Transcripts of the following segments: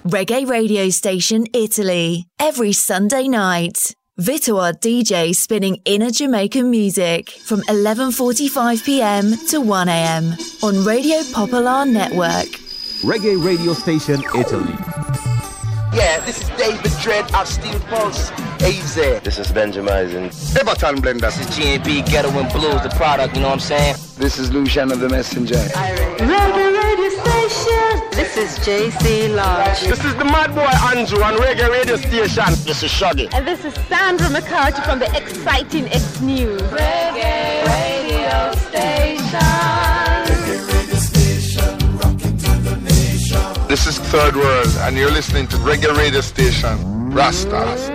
Reggae radio station Italy. Every Sunday night. Vito DJ spinning inner Jamaican music from 11:45 p.m. to 1 a.m. on Radio Popular Network. Reggae radio station Italy. Yeah, this is David Dredd of Steel Pulse. AZ. This is Benjamin. Everton Blender. This is G&B Ghetto and Blues, the product, you know what I'm saying? This is Lucian of the Messenger. Reggae radio station. This is JC Lodge. This is the Mad Boy Andrew on Reggae radio station. This is Shuggy. And this is Sandra McCarthy from the Exciting X News. Reggae radio station. This is Third World, and you're listening to Reggae Radio Station, Rasta.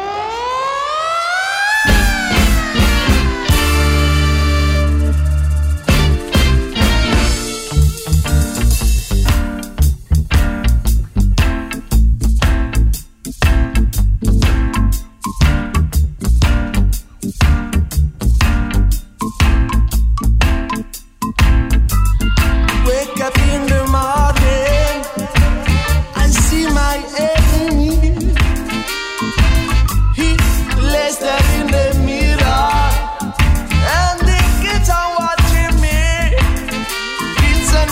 Wake up in the morning, I see my enemy. He lays there in the mirror, and they get on watching me. It's an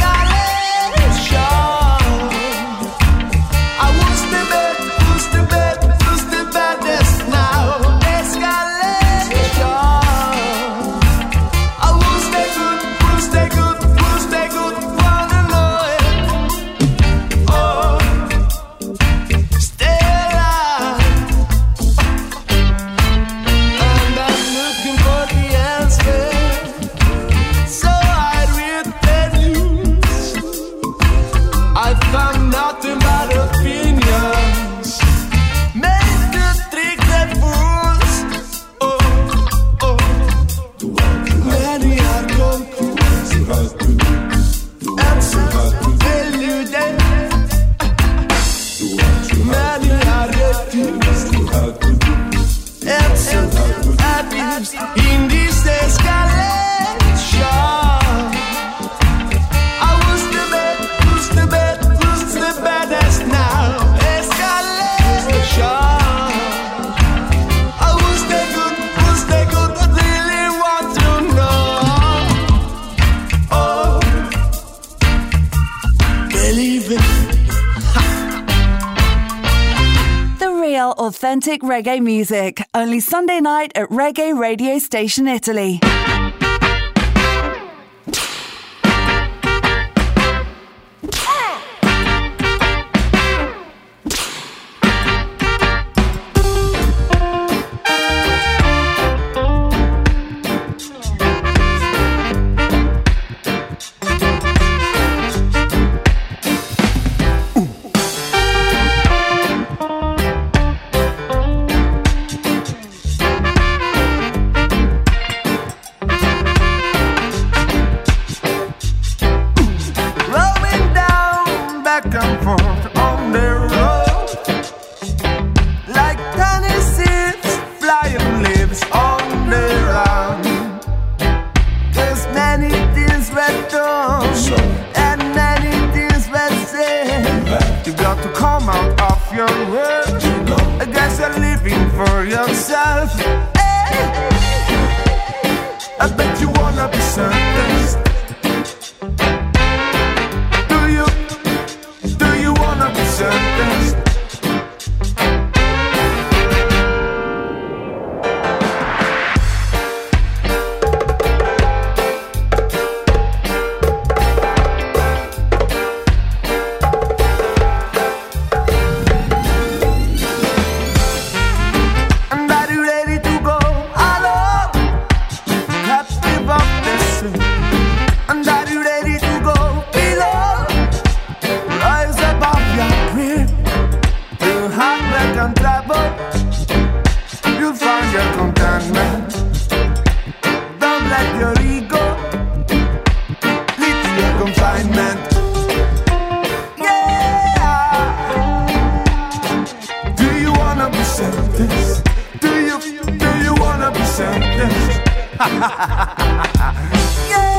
escalation. I was the baddest now. Escalation. I was the good. Nothing but opinions. Make the trick that fools. Many are confused. And some deluded. Many are refused. And some abused in this escalation. I was the baddest now. Escalation. I was the good, I really want to know. Oh, believe it. The real, authentic reggae music. Only Sunday night at Reggae Radio Station Italy.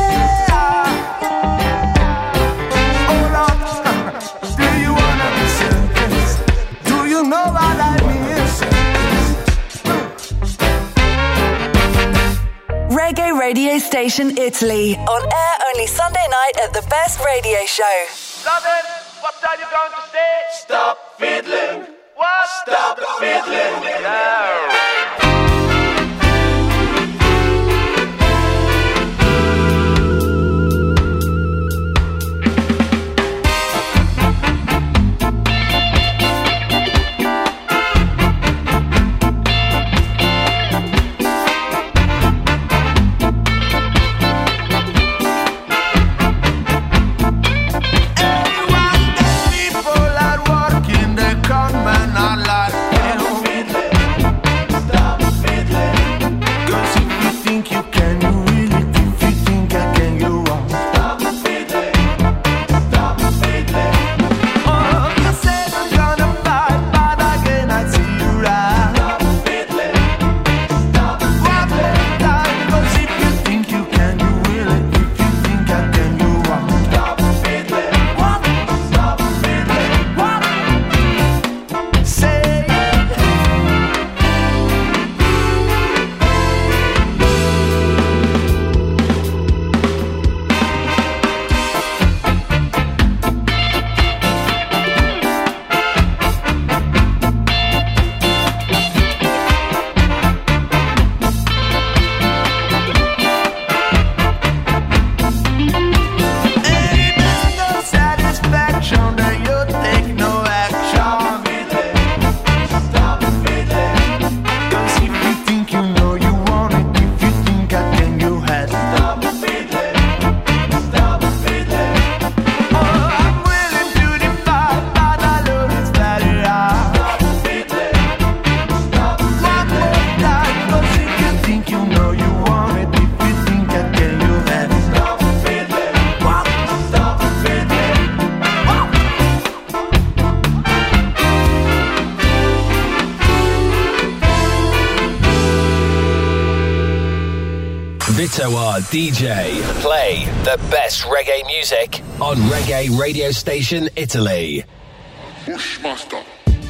Yeah. Oh Lord, do you wanna be saved? radio station Italy. On air only Sunday night at the Best Radio Show. Lovin', what are you going to say? Stop fiddling. What? Stop fiddling. No. DJ, play the best reggae music on Reggae Radio Station Italy. Bushmaster.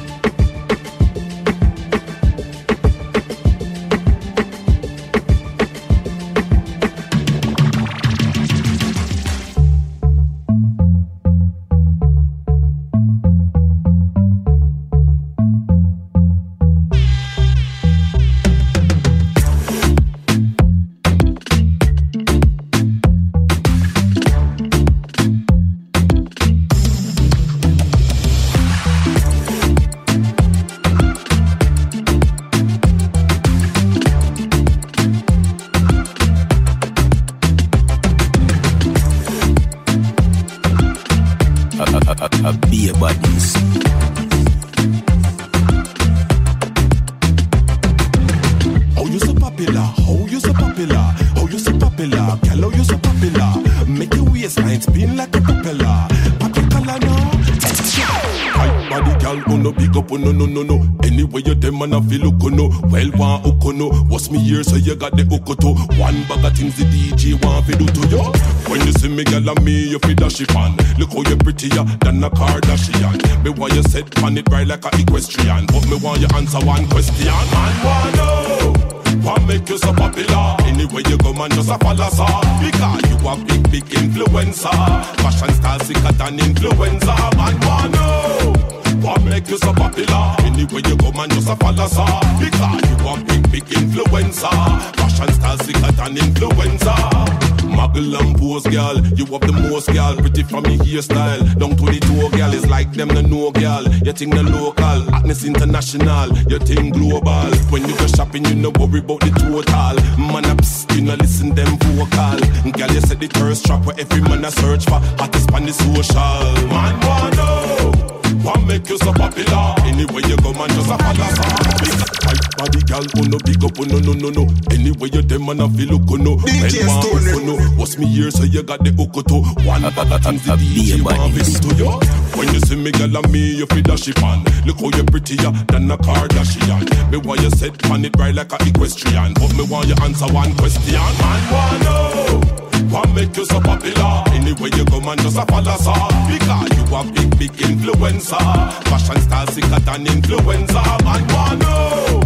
Beer buddies. How you so popular? How you so popular? How you so popular? Girl, how you so popular? Make your waistline spin like a propeller. Pop your collar now. Hype body, girl, oh no, big up, oh no. Anyway, you them man, I feel ukono. Well, one ukono. What's me here, so you got the ukoto. One bag of things the DJ want to do to you. When you see me, girl, and me, you feel dash it on. Look how you prettier than a Kardashian. Me want you set on it right like a equestrian. But me want you answer one question. Man, want know what make you so popular? Anyway you go, man, just a follow, sir. Because you a big influencer. Fashion style sicker than influencer. Man, want know what make you so popular? Anyway you go, man, just a follow, sir. Because you a big influencer. Fashion style sicker than influencer. Muggle and pose, girl. You have the most, girl. Pretty from me hairstyle down to the toe, girl. It's like them no know, girl. You think the local, Agnes international. You think global. When you go shopping, you no worry about the total. Man ups, you no listen them vocal. Girl, you set the thirst trap where every man a search for hottest on the social. Man, wanna know what make you so popular? Anyway you go, man, just a follow. Hype body, girl, oh no, big up, oh no. Anyway you them man a feel look, oh no. DJ Stone. What's me here, so you got the ukoto. One bag of things the DJ want to do to you. When you see me, girl, and me, you feel dash it on. Look how you prettier than a Kardashian. Me want you set on it right like a equestrian. But me want you answer one question. Man, wanna know what make you so popular? Anyway you go, man, just a follow, sir. Because you a big influencer. Fashion style sicker than influencer. Man, wanna know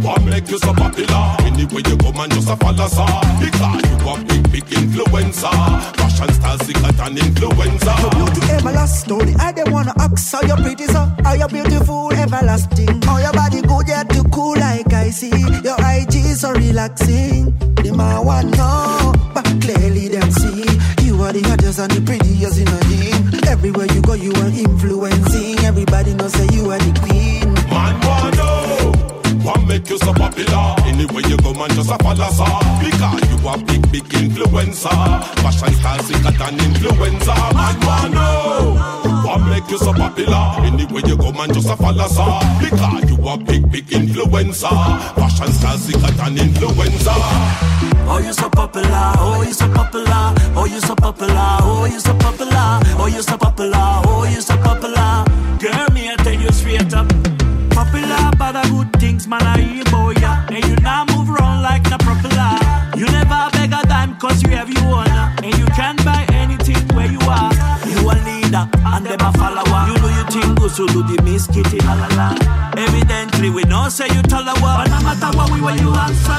What make you so popular? Anyway you come and just a follow sir. Because you a big influencer. Fashion style sicker than influencer. Your beauty everlasting. I don't wanna ask how you're pretty so. Are you beautiful everlasting? How your body good yet you cool like I see. Your IG so relaxing. The man want know, but clearly them see. You are the hottest and the prettiest in the game. Everywhere you go you are influencing. Everybody knows that you are the queen. Man want know, what make you so popular? Anyway you go man just a follow sir. Because you a big influencer. Fashion style sicker than influencer. Man want know, what make you so popular? Anyway you go man just a follow sir. Because you a big influencer. Fashion style sicker than influencer. Oh you so popular, oh you so popular, oh you so popular, oh you so popular, oh you so popular, oh you so popular. Girl, me I tell you straight up. Popular by the good things, man, I hear boy, yeah. And you now move around like the popular. You never beg a dime cause you have your own. And you can buy anything where you are. You a leader and them a follower. You know you think good, so do the miss kitty la la la. Evidently we know say you tell her what. But no matter what we want you answer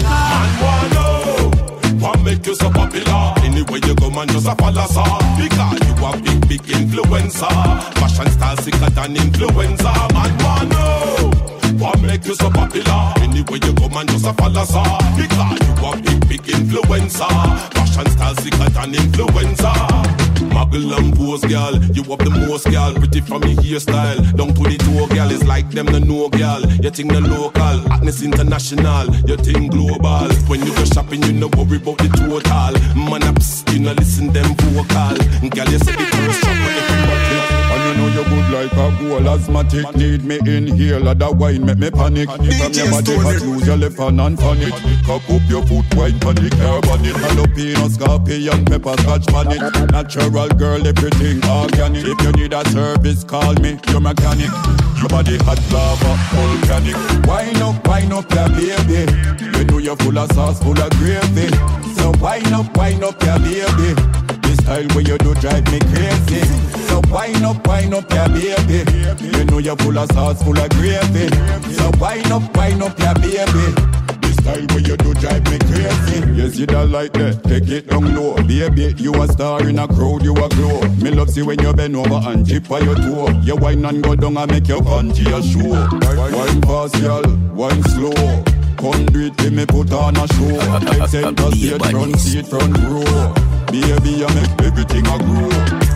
God. What make you so popular? Anyway you go man just a follow sir. Because you a big influencer. Fashion style sicker than influencer. Man want know, what make you so popular? Anyway you go man just a follow sir. Because you a big influencer. Fashion style sicker than influencer. Muggle and pose, girl. You have the most, girl. Pretty from your hairstyle down to the toe, girl. It's like them the no, girl. You think the local, Agnes international. You think global. When you go shopping, you no worry about the total. Man ups, you no listen them vocal. Girl, you say the first shop with the bucket. And you know you good like a goal asthmatic. Need me inhale, other wine make me panic. From your body hot, lose your left hand and fan it. Cock up your foot, wine panic, carbon it. Jalapeno, scorpion, pepper, scotch pan it. Natural girl, everything organic. If you need a service, call me, your mechanic. Your body hot lava, volcanic. Wine up, your baby. You know you're full of sauce, full of gravy. So wine up, your baby. This style where you do drive me crazy. So wine up, your baby. You know you're full of sauce, full of gravy. So wine up, your baby. Style where you do drive me crazy. Yes, you don't like that, take it down low. Baby, you a star in a crowd, you a glow. Me love see when you bend over and chip on your toe. You wine and go down and make your panty a show. Wine fast, y'all, wine slow. Come do it till me put on a show. Take center stage, front seat, front row. Baby, you make everything a grow.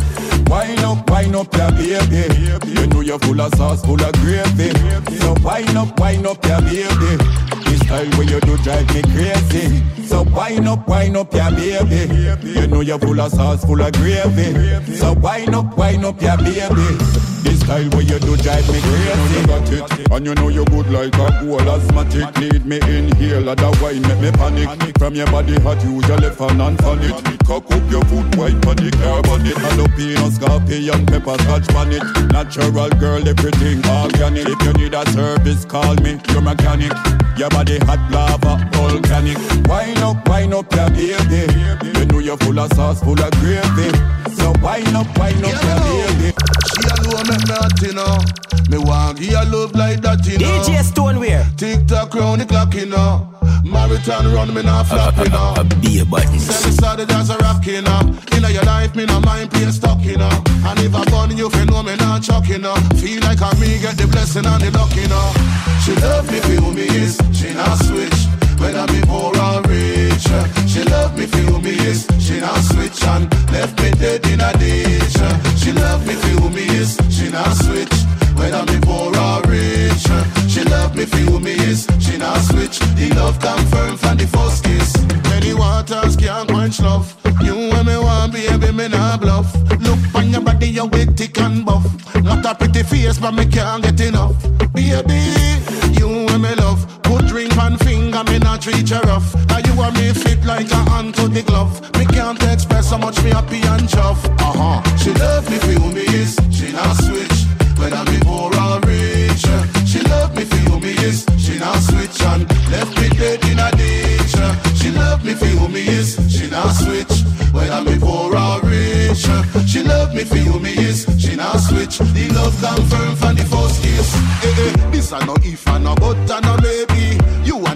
Wine up, your baby. You know you're full of sauce, full of gravy. So wine up, your baby. This style where you do drive me crazy. So wine up, your baby. You know you're full of sauce, full of gravy. So wine up, your baby. This style where you do drive me crazy. You got it, and you know you good like a goal asthmatic. Need me inhale, other wine make me panic. From your body hot, use your left hand and fan it. Cock up your foot, white panic, carbon it. Jalapeno, scorpion, pepper, scotch pan it. Natural girl, everything organic. If you need a service, call me, your mechanic. Your body hot lava, volcanic. Wine up, your baby. You know you're full of sauce, full of gravy. So wine up, your baby. She alone make me hot, you know. Me want give her love like that, you know. DJ Stoneware. Tick-tock round the clock, you know. Marathon run, me not flop, you know. Be a button. Send me started as a rock, you know. In your life, me no mind play stuck, you know. And if I burn you, you know me not chuck, you know. Feel like I me get the blessing and the luck, you know. She love me for who me is, she not switch. Whether me poor or rich, she love me for who me is, she not switch and left me dead in a ditch. She love me for who me is, she not switch. Whether me poor or rich, she love me for who me is, she not switch. The love confirmed from the first kiss. Many waters can't quench love. You and me want baby, me not bluff. Look on your body, you're with thick and buff. Not a pretty face, but me can't get enough. Baby, you and me love. Put ring on finger, me not treat you rough. Now you and me fit like a hand to the glove. Me can't express how much me happy and chuff. She love me for who me is, she not switch. Whether me poor or rich, she love me for who me is, she not switch and left me dead in a ditch. She love me for who me is, she not switch. Whether me poor or rich, she love me for who me is, she not switch. The love confirmed from the first kiss. This a no if and no but and no maybe. You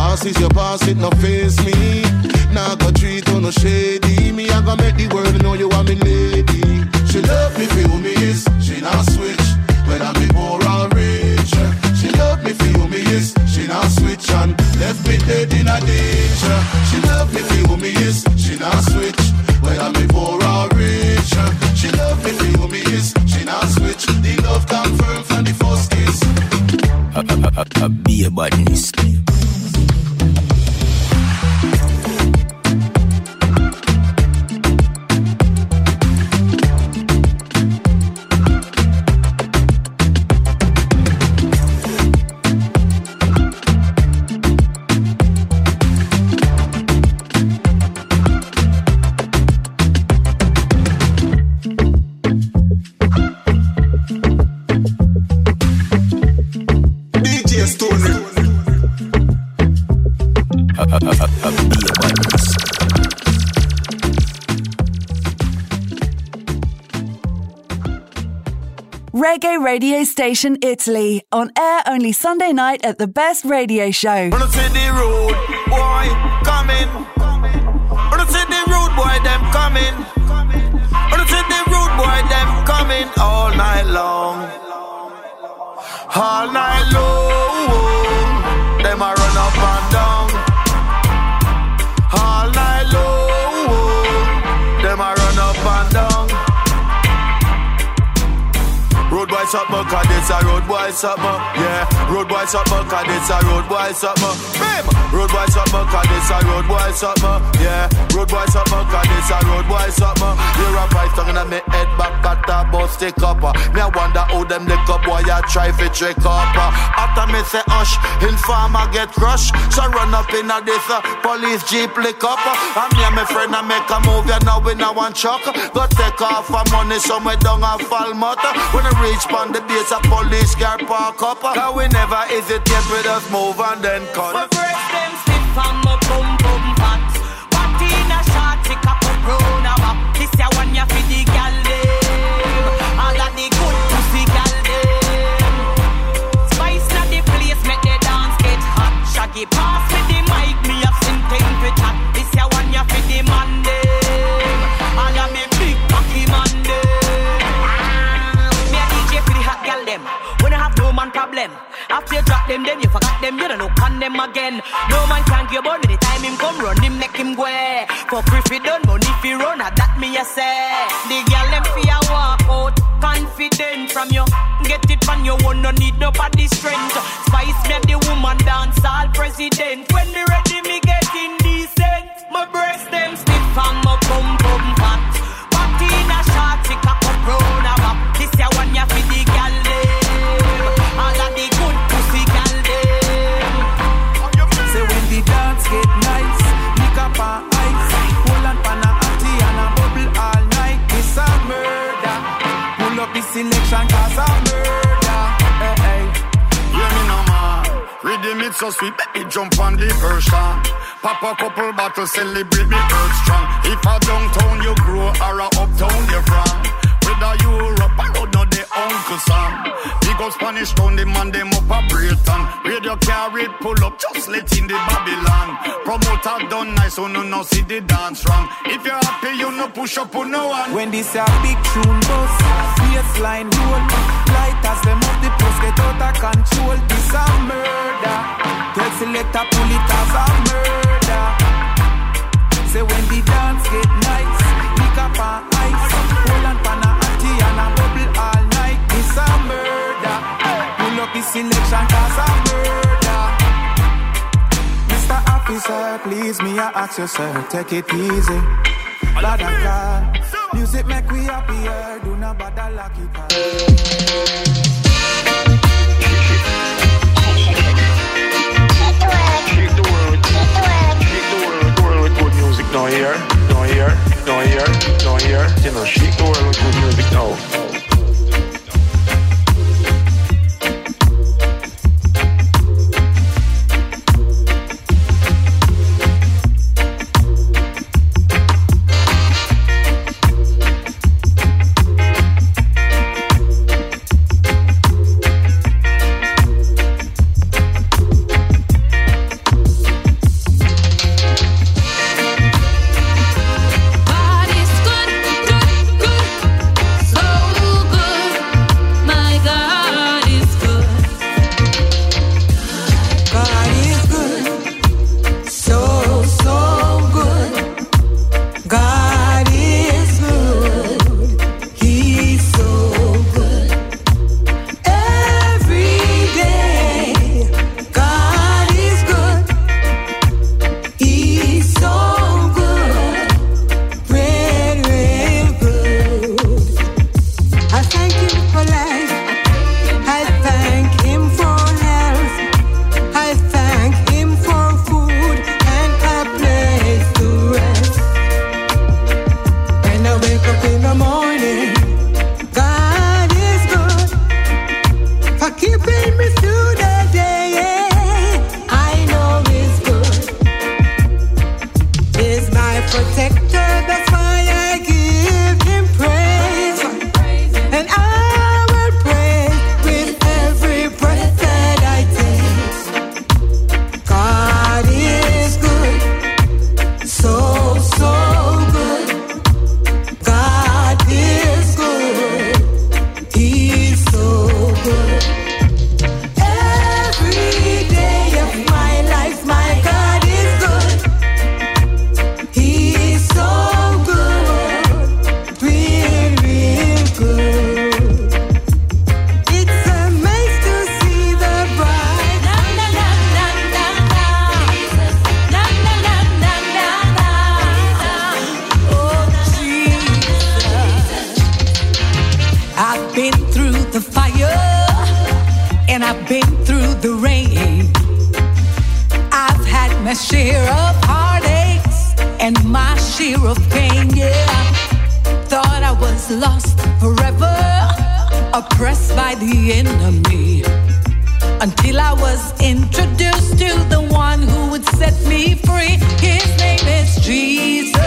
past is your past, it no face me. Now go treat on no shady. Me, I go make the world know you are me lady. She love me for who me is, she not switch. Whether me poor or rich, she love me for who me is, she not switch. And left me dead in a ditch. She love me for who me is, she not switch. Whether me poor or rich, she love me for who me is, she not switch. The love confirmed from the first kiss. Be a badness. Reggae Radio Station Italy, on air only Sunday night at the Best Radio Show. Wanna see the road boy coming? Wanna see the road boy them coming? Wanna see the road boy them coming all night long? All night long, them a run up and down. All night long, them a run up and down. Road boy something, cause it's a road boy something. Yeah, road boy something, cause it's a road boy something. Bam! Road boy something, cause it's a road boy something. Yeah, road boy something, cause it's a road boy something. You're a price talking at me head back at the bus stick up. Me I wonder how them lick up boy I try to trick up. After me say hush, informer get crushed. So run up in a this police jeep lick up. And me and my friend I make a move, you now we now one chuck. Go take off a money somewhere down a Falmouth. When I reach on the base, a police car park up. Cause we never hesitate with us move and then cut. My breast them stiff and my bum bum fat. What in a shot, take up a brown up. This ya one ya for the gal dem. All of the good pussy gal dem. Spice na the place, make the dance get hot. Shaggy pass me the mic, me have something to chat. This ya one ya for the man dem. All of me big cocky man dem. Them. When I have no man problem, after you drop them, then you forgot them, you don't know can them again. No man can give about the time him come run him, make him go. For free fi done, money fi run, that me a say. The girl them fi a walk out, confident from you. Get it from you, one no need nobody strength. Spice make the woman dance all president. When me ready, me get indecent. My breast them stiff and my bum bum fat. Party in a short, tick up a brown a bop. This ya one ya fi the girl. All of the good pussy gal dem. Say when the dance get nice, lick up on ice, pull on pan a atty and a bubble all night. It's a murder. Pull up the selection cause a murder. Hey, hey. Hear me now man, rhythm it so sweet, make me jump on the version. Pop a couple bottles, celebrate me earth strong. If a downtown you grow or a uptown you from. Whether Europe or road, no they Uncle Sam. Big up Spanish town, the man them up a Britain. Radio carry pull up, just let in the Babylon. Promoter done nice, so no see the dance wrong. If you're happy, you no push up on no one. When this a big tune bust, baseline roll, light as them up the post get out of control. This a murder. Tell selector pull it as a murder. Say when the dance get nice, pick up on ice, hold on pan a atty and a bubble all night. This a murder. Pull up the selection cause a murder. Mr. Officer, please me I ask you sir, take it easy. Lord and God, music make we happier. Do not bother lucky part. Don't hear, don't hear, don't hear, don't hear. You know, shake the world with good music now. share of heartaches and my share of pain, yeah. Thought I was lost forever, oppressed by the enemy, until I was introduced to the one who would set me free. His name is Jesus,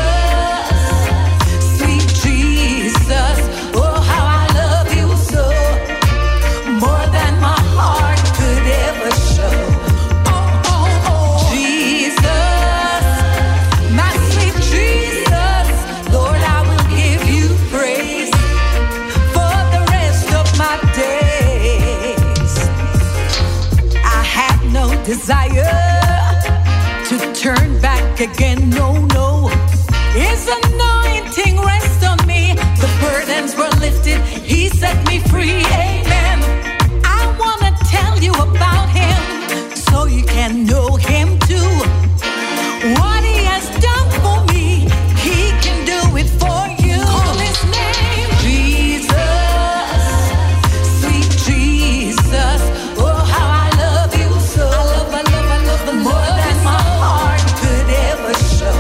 sweet Jesus. Oh, how I love you so, more than my heart could ever show. Oh, oh, oh, Jesus, my sweet Jesus. Lord, I will give you praise for the rest of my days. I have no desire to turn back again, no, no. His anointing rests on me. The burdens were lifted, he set me free, amen. I want to tell you about him so you can know him too. What he has done for me, he can do it for you. Call his name, Jesus, sweet Jesus. Oh, how I love you so. I love the more than my heart could ever show.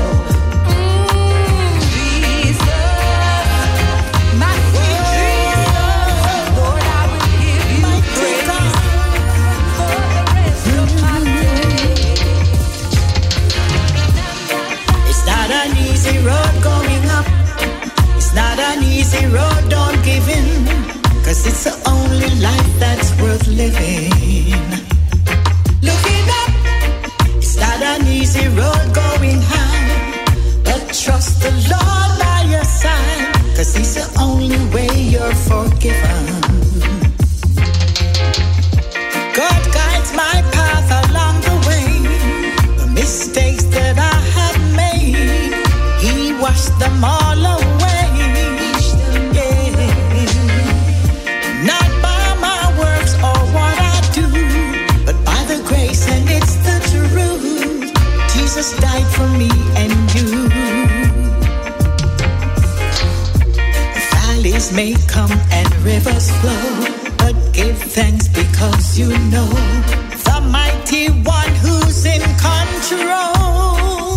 Jesus, my sweet Jesus. Lord, I will give you praise for the rest of my days. It's not an easy road going up. It's not an easy road, don't give in. 'Cause it's the only life that's worth living. Looking up, it's not an easy road going high. But trust the Lord by your side, 'cause he's the only way you're forgiven. God guides my path along the way. The mistakes that I had made, he washed them all away. Yeah. Not by my works or what I do, but by the grace, and it's the truth. Jesus died for me and you. Valleys may come and rivers flow, but give thanks because you know the mighty one who's in control.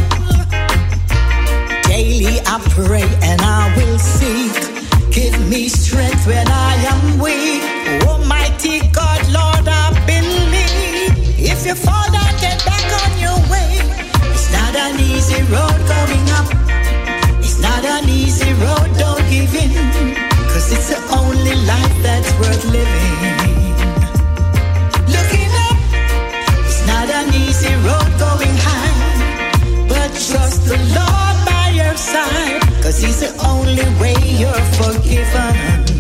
Daily I pray and I will seek. Give me strength when I am weak. Almighty God, Lord, I believe. If you fall down, get back on your way. It's not an easy road going up. It's not an easy road, don't give in. 'Cause it's the only life that's worth living. Looking up, it's not an easy road going high. But trust the Lord by your side, 'cause he's the only way you're forgiven.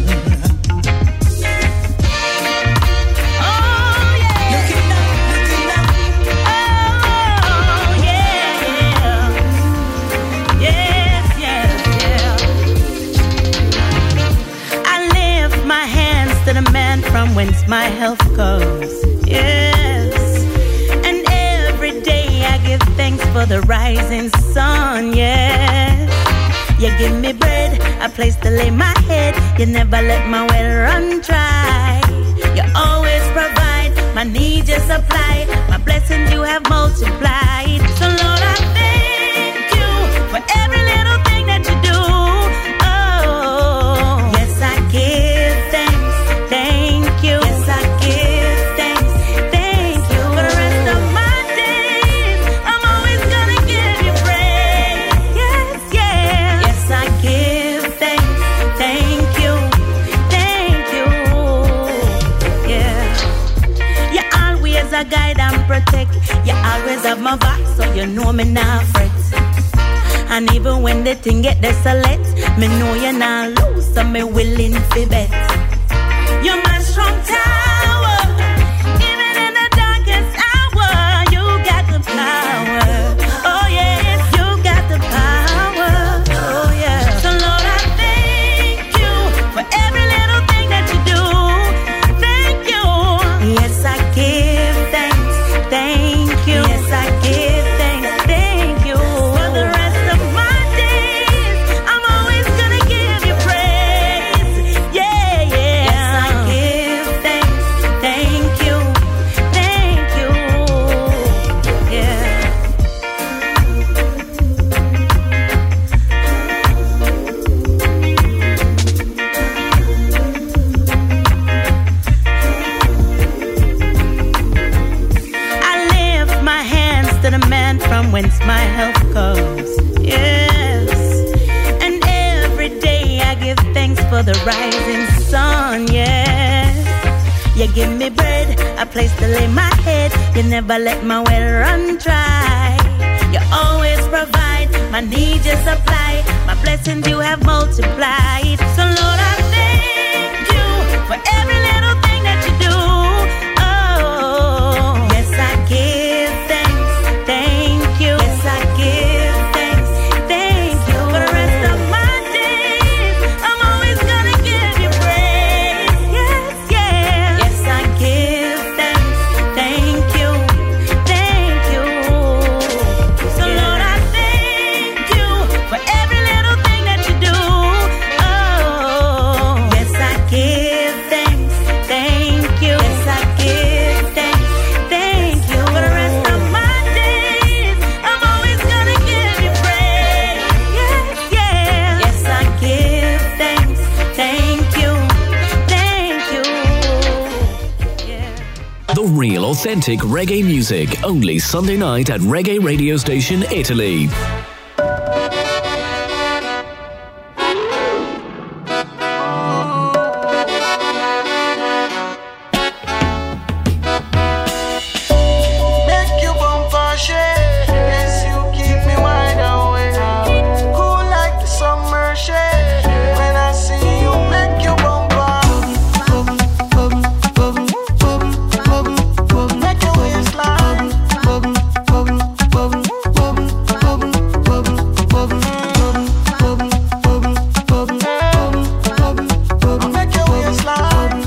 From whence my health comes, yes. And every day I give thanks for the rising sun, yes. You give me bread, a place to lay my head. You never let my well run dry. You always provide, my needs you supply. My blessings you have multiplied. So Lord, I thank you for every little thing that you do. Oh, yes, I give thanks. Thank you. Yes, I give thanks. Thank you. For the rest of my days, I'm always gonna give you praise. Yes, yeah. Yes, I give thanks. Thank you. Thank you. Yeah. You always a guide and protect. You always have my back, so you know me not fret. And even when the thing get desolate, me know you're not lose, so me willing to bet. You're my strong tower. Even in the darkest hour, you got the power. Oh yes, you got the power. Oh yeah. So Lord, I thank you for every little thing that you do. Thank you. Yes, I give thanks. Thank you. Yes, I give thanks. Thank you. For the rest of my days, I'm always gonna give you praise. Yeah, yeah. Yes, I give thanks. my health goes. Yes, and every day I give thanks for the rising sun. Yes, you give me bread, a place to lay my head. You never let my well run dry. You always provide, my needs you supply. My blessings you have multiplied. So Lord, I thank you for every little thing that you do. Oh, yes, I give thanks, thank you. Yes, I give thanks, thank you. For the rest of my days, I'm always gonna give you praise. Yes, yes. Yes, I give thanks, thank you, thank you. So Lord, I thank you for every little thing that you do. Oh, yes, I give thanks, thank you. Yes, I give thanks, thank you. For the rest of my days, I'm always gonna give you praise. Yes, yes. Yes, I give thanks, thank you, thank you. The real authentic reggae music, only Sunday night at Reggae Radio Station Italy. Make you bumper shake. Yes, you keep me wide awake. Cool like the summer shade. When I see you, make you bumper. Make your waistline. Make your waistline.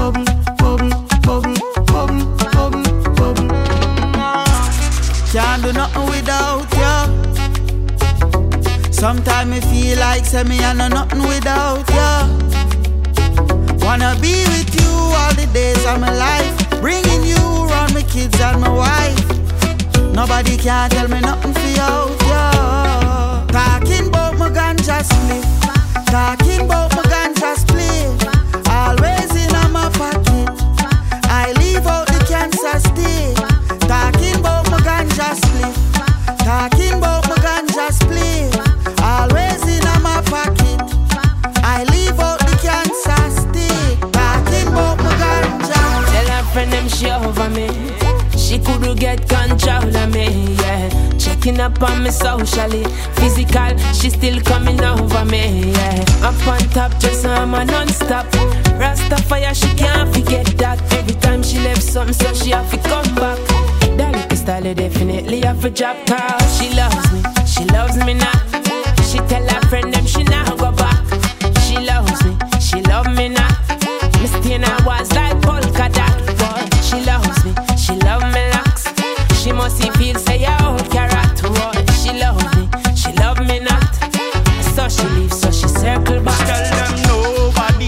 Can't do nothing without you. Sometimes me feel like say me I know nothing without you. Wanna be with you all the days of my life, bringing you around my kids and my wife. Nobody can tell me nothing without you. Talking about my ganja split, talking about my ganja split. Always in my pocket, I leave out the cancer stick. Talking about my ganja split, talking about my ganja split. Always in my pocket, I leave out the cancer stick. Talking about my ganja. Tell her friend them she over me. She couldn't get control of me, yeah. Checking up on me socially, physical, she still coming over me, yeah. Up on top, just I'm a non-stop. Rastafire, she can't forget that. Every time she left something, so she have to come back. That little style definitely have to drop, cause she loves me now. She tell her friend them she now go back. She loves me now. Me stay in her walls like polka dot. Boy, she loves me locks. She must see feel say your old carrot. Boy, she love me not. So she leaves, so she circle back. Tell them nobody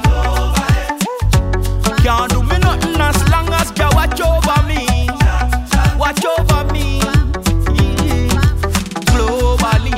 can't do me nothing as long as you watch over me. Watch over me globally.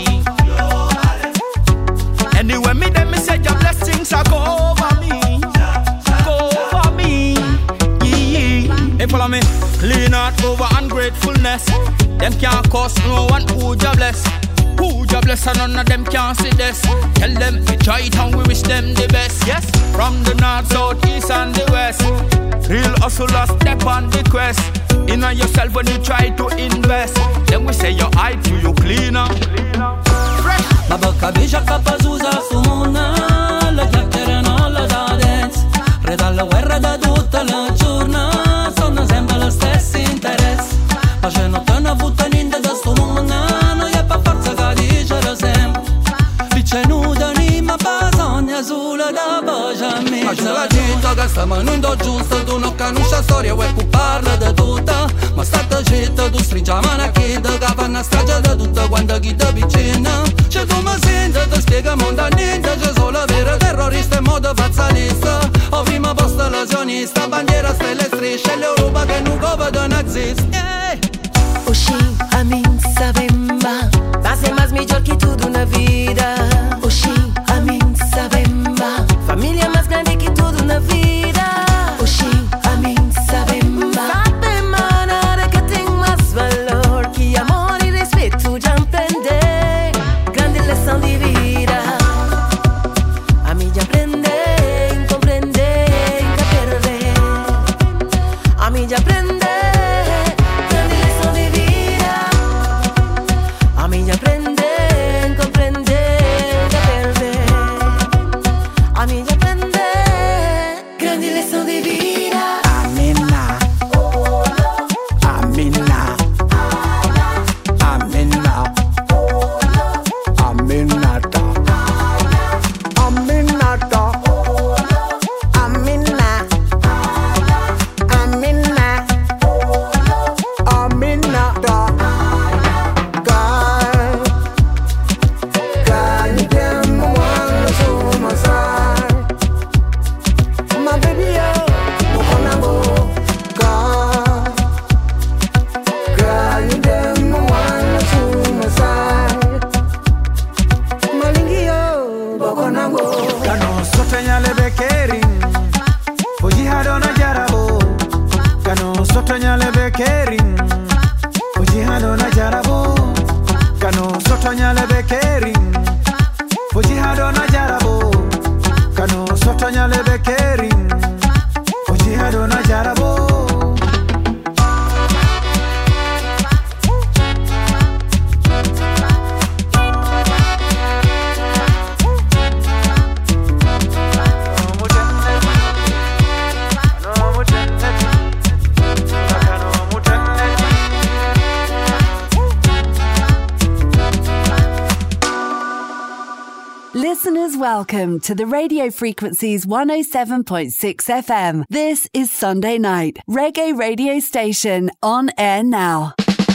Anyway, me them me say your blessings are go over me. Go over me. Hey, follow me. Clean out over ungratefulness. Them can't cause no one who you bless. Who you bless and none of them can't see this. Tell them we try it and we wish them the best. Yes, from the north, south, east and the west. Real hustlers step on the quest. In on yourself when you try to invest. Then we say your eye to you cleaner. Ma bocca bicia capasusa su mona. Le chiacchiere non le da dance. Re dalla guerra da tutta la giornata. Sono sempre lo stesso interesse. Ma c'è non te ne butta niente da sto mondo. Non è per forza che dicere sempre. C'è nuda ma bisogna solo da voce a me. Ma c'è la gente che sta manando giusto. Tu non conosci la storia, vuoi che parla di tutta. Ma state zitta, tu stringi la mano a chi che fanno strage di tutta quando chi ti vicina. C'è tu mi senti, ti spiega mondo a niente. C'è solo vero terrorista in modo fazzalista. O prima posto lesionista, bandiera, stelle, strisce. L'Europa che non copre nazista. O și amin să bemba. Pase mais melhor que tudo na vida. O și amin să bemba. Família mais grande que tudo na vida. O și amin să bemba. Sabe nada que tem mais valor que amor e respeito. Já mí aprenden, comprender, perder. A mí aprender, grande lección de vida. Amina, Amina, Amina, Aminata, Aminata, Amina, Amina, Aminata. God, God, you them want to my side. My baby, oh, wanna go. God, God, you them want to my side. Malingi, oh, wanna go. Kano sote nyale bekeri Fuji hadona jarabo Kano sote nyale bekeri Fuji hadona jarabo Kano sote nyale bekeri Fuji hadona jarabo Kano sote nyale bekeri Fuji hadona jarabo. Listeners, welcome to the radio frequencies 107.6 FM. This is Sunday Night, Reggae Radio Station, on air now.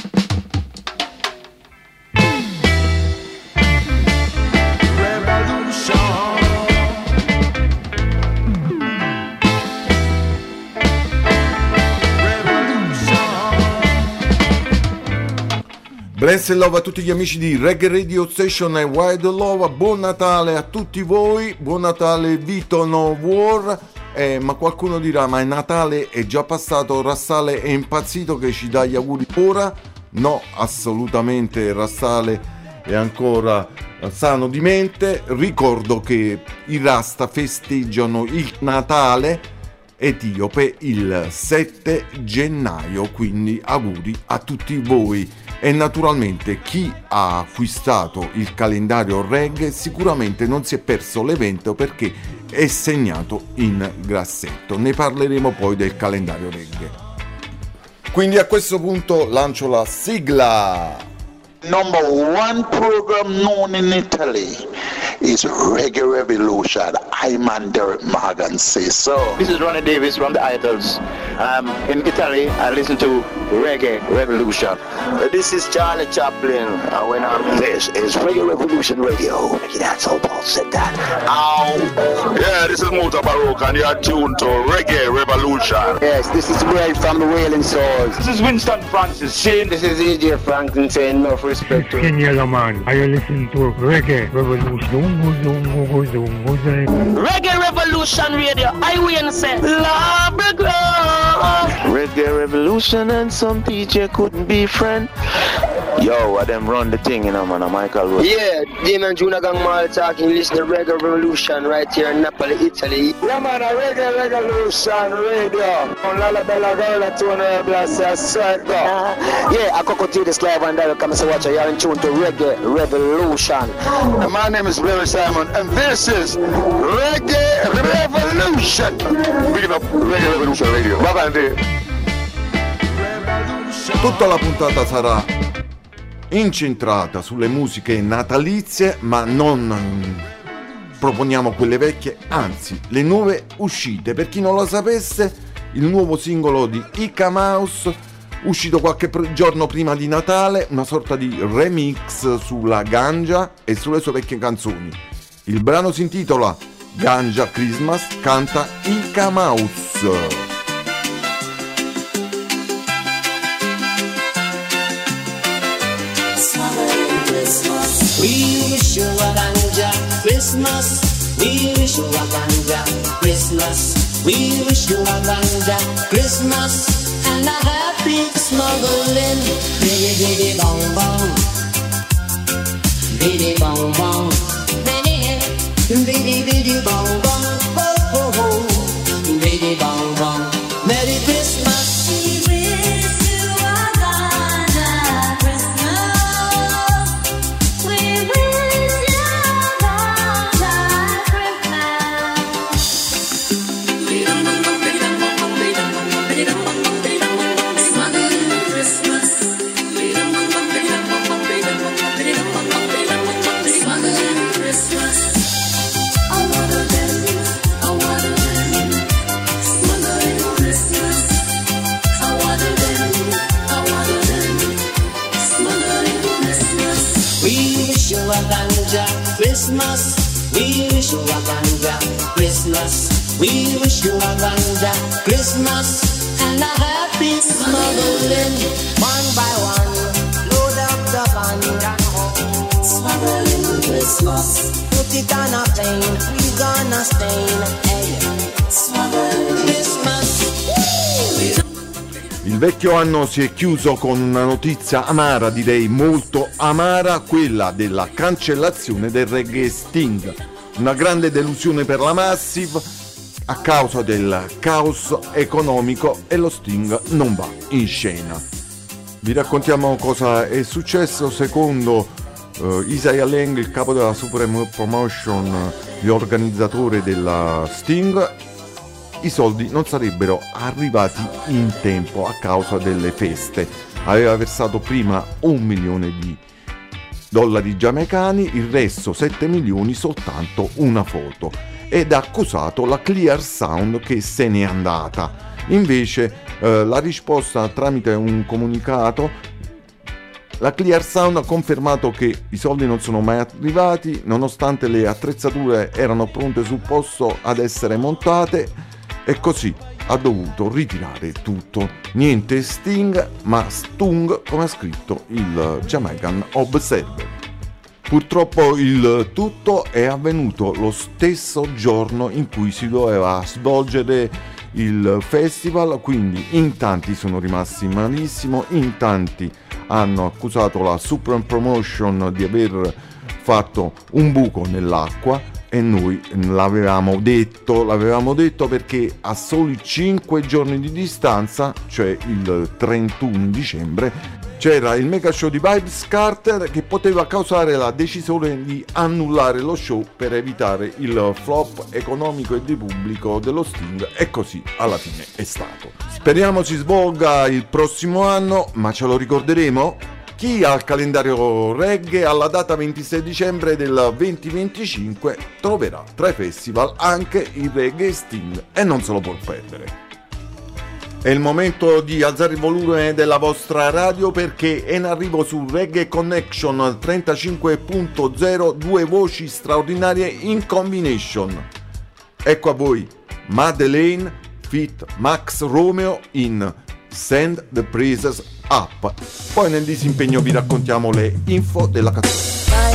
Bless e love a tutti gli amici di Reggae Radio Station e Wild Love. Buon Natale a tutti voi, buon Natale Vito No War. Ma qualcuno dirà, ma il Natale è già passato, Rassale è impazzito che ci dà gli auguri ora? No, assolutamente, Rassale è ancora sano di mente. Ricordo che i Rasta festeggiano il Natale etiope il 7 gennaio, quindi auguri a tutti voi. E naturalmente chi ha acquistato il calendario reggae sicuramente non si è perso l'evento perché è segnato in grassetto. Ne parleremo poi del calendario reggae. Quindi a questo punto lancio la sigla. Number one program known in Italy is Reggae Revolution. I'm Derek Morgan says so. This is Ronnie Davis from the Idols. In Italy, I listen to Reggae Revolution. This is Charlie Chaplin. This is Reggae Revolution Radio. That's how Paul said that. Ow. Yeah, this is Muta Baroque and you're tuned to Reggae Revolution. Yes, this is Ray from the Wailing Souls. This is Winston Francis saying this is EJ Franklin saying no respect to Ken Yellowman. Are you listening to Reggae Revolution? Reggae Revolution Radio. I win say Reggae Revolution and some DJ couldn't be friend. Yo, I them run the thing, you know, man, Michael Road. Yeah, Damon Juna Gang Mal talking, listen to Reggae Revolution right here in Napoli, Italy. Yeah, man, a Reggae Revolution Radio. On Lala Bella Girl, Tuna Blasa Circle. Yeah, I could do this live and direct. Come and watch it. You're in tune to Reggae Revolution. My name is Billy Simon, and this is Reggae Revolution. Picking up Reggae Revolution Radio. Bye-bye. Tutta la puntata sarà incentrata sulle musiche natalizie, ma non proponiamo quelle vecchie, anzi le nuove uscite. Per chi non lo sapesse, il nuovo singolo di Ika Mouse, uscito qualche giorno prima di Natale, una sorta di remix sulla Ganja e sulle sue vecchie canzoni. Il brano si intitola Ganja Christmas, canta Ika Mouse. We wish you a ganja Christmas. We wish you a ganja Christmas. We wish you a ganja Christmas and a happy smuggling. Biddy biddy bong bong, biddy bong bong, biddy biddy bong bong, ho ho ho, biddy bong bong. Merry Christmas. We wish you a ganja Christmas. a ganja Christmas. We wish you a ganja Christmas. We wish you a ganja Christmas and a happy smuggling. One by one, load up the ganja. Smuggling Christmas. Put it on a plane, we gonna stain. Hey, smuggling Christmas. Il vecchio anno si è chiuso con una notizia amara, direi molto amara, quella della cancellazione del reggae Sting. Una grande delusione per la Massive a causa del caos economico e lo Sting non va in scena. Vi raccontiamo cosa è successo. Secondo Isaiah Lang, il capo della Supreme Promotion, l'organizzatore della Sting, i soldi non sarebbero arrivati in tempo a causa delle feste. Aveva versato prima $1 milione di dollari giamaicani, il resto 7 milioni soltanto una foto, ed ha accusato la Clear Sound che se n'è andata. Invece la risposta tramite un comunicato, la Clear Sound ha confermato che i soldi non sono mai arrivati nonostante le attrezzature erano pronte sul posto ad essere montate, e così ha dovuto ritirare tutto. Niente Sting, ma Stung, come ha scritto il Jamaican Observer. Purtroppo il tutto è avvenuto lo stesso giorno in cui si doveva svolgere il festival, quindi in tanti sono rimasti malissimo, in tanti hanno accusato la Supreme Promotion di aver fatto un buco nell'acqua. E noi l'avevamo detto perché a soli 5 giorni di distanza, cioè il 31 dicembre, c'era il mega show di Vybz Karter che poteva causare la decisione di annullare lo show per evitare il flop economico e di pubblico dello Sting, e così alla fine è stato. Speriamo si svolga il prossimo anno, ma ce lo ricorderemo? Chi ha il calendario reggae alla data 26 dicembre del 2025 troverà tra i festival anche il Reggae Sting e non se lo può perdere. È il momento di alzare il volume della vostra radio perché è in arrivo su Reggae Connection 35.0 due voci straordinarie in combination. Ecco a voi Madeleine feat. Max Romeo in Send the Praises Up. Poi nel disimpegno vi raccontiamo le info della canzone.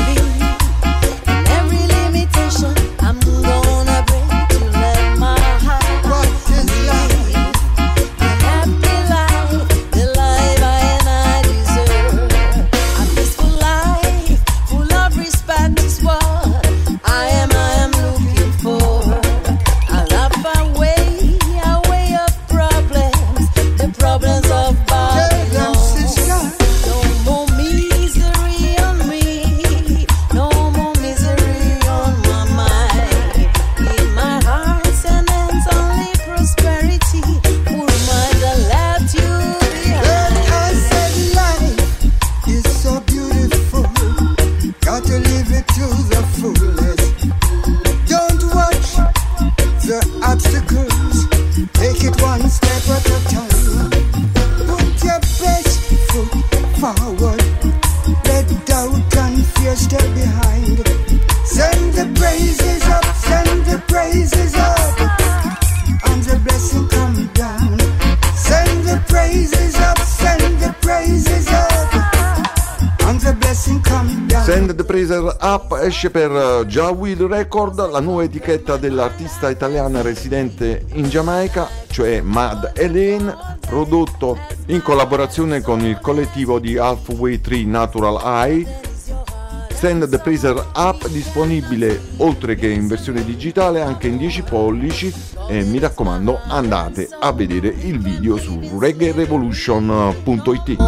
Send the Praises Up esce per Ja Will Record, la nuova etichetta dell'artista italiana residente in Giamaica, cioè Madeleine, prodotto in collaborazione con il collettivo di Halfway Tree Natural Eye. Send the Praises Up disponibile oltre che in versione digitale anche in 10 pollici e mi raccomando andate a vedere il video su reggaerevolution.it.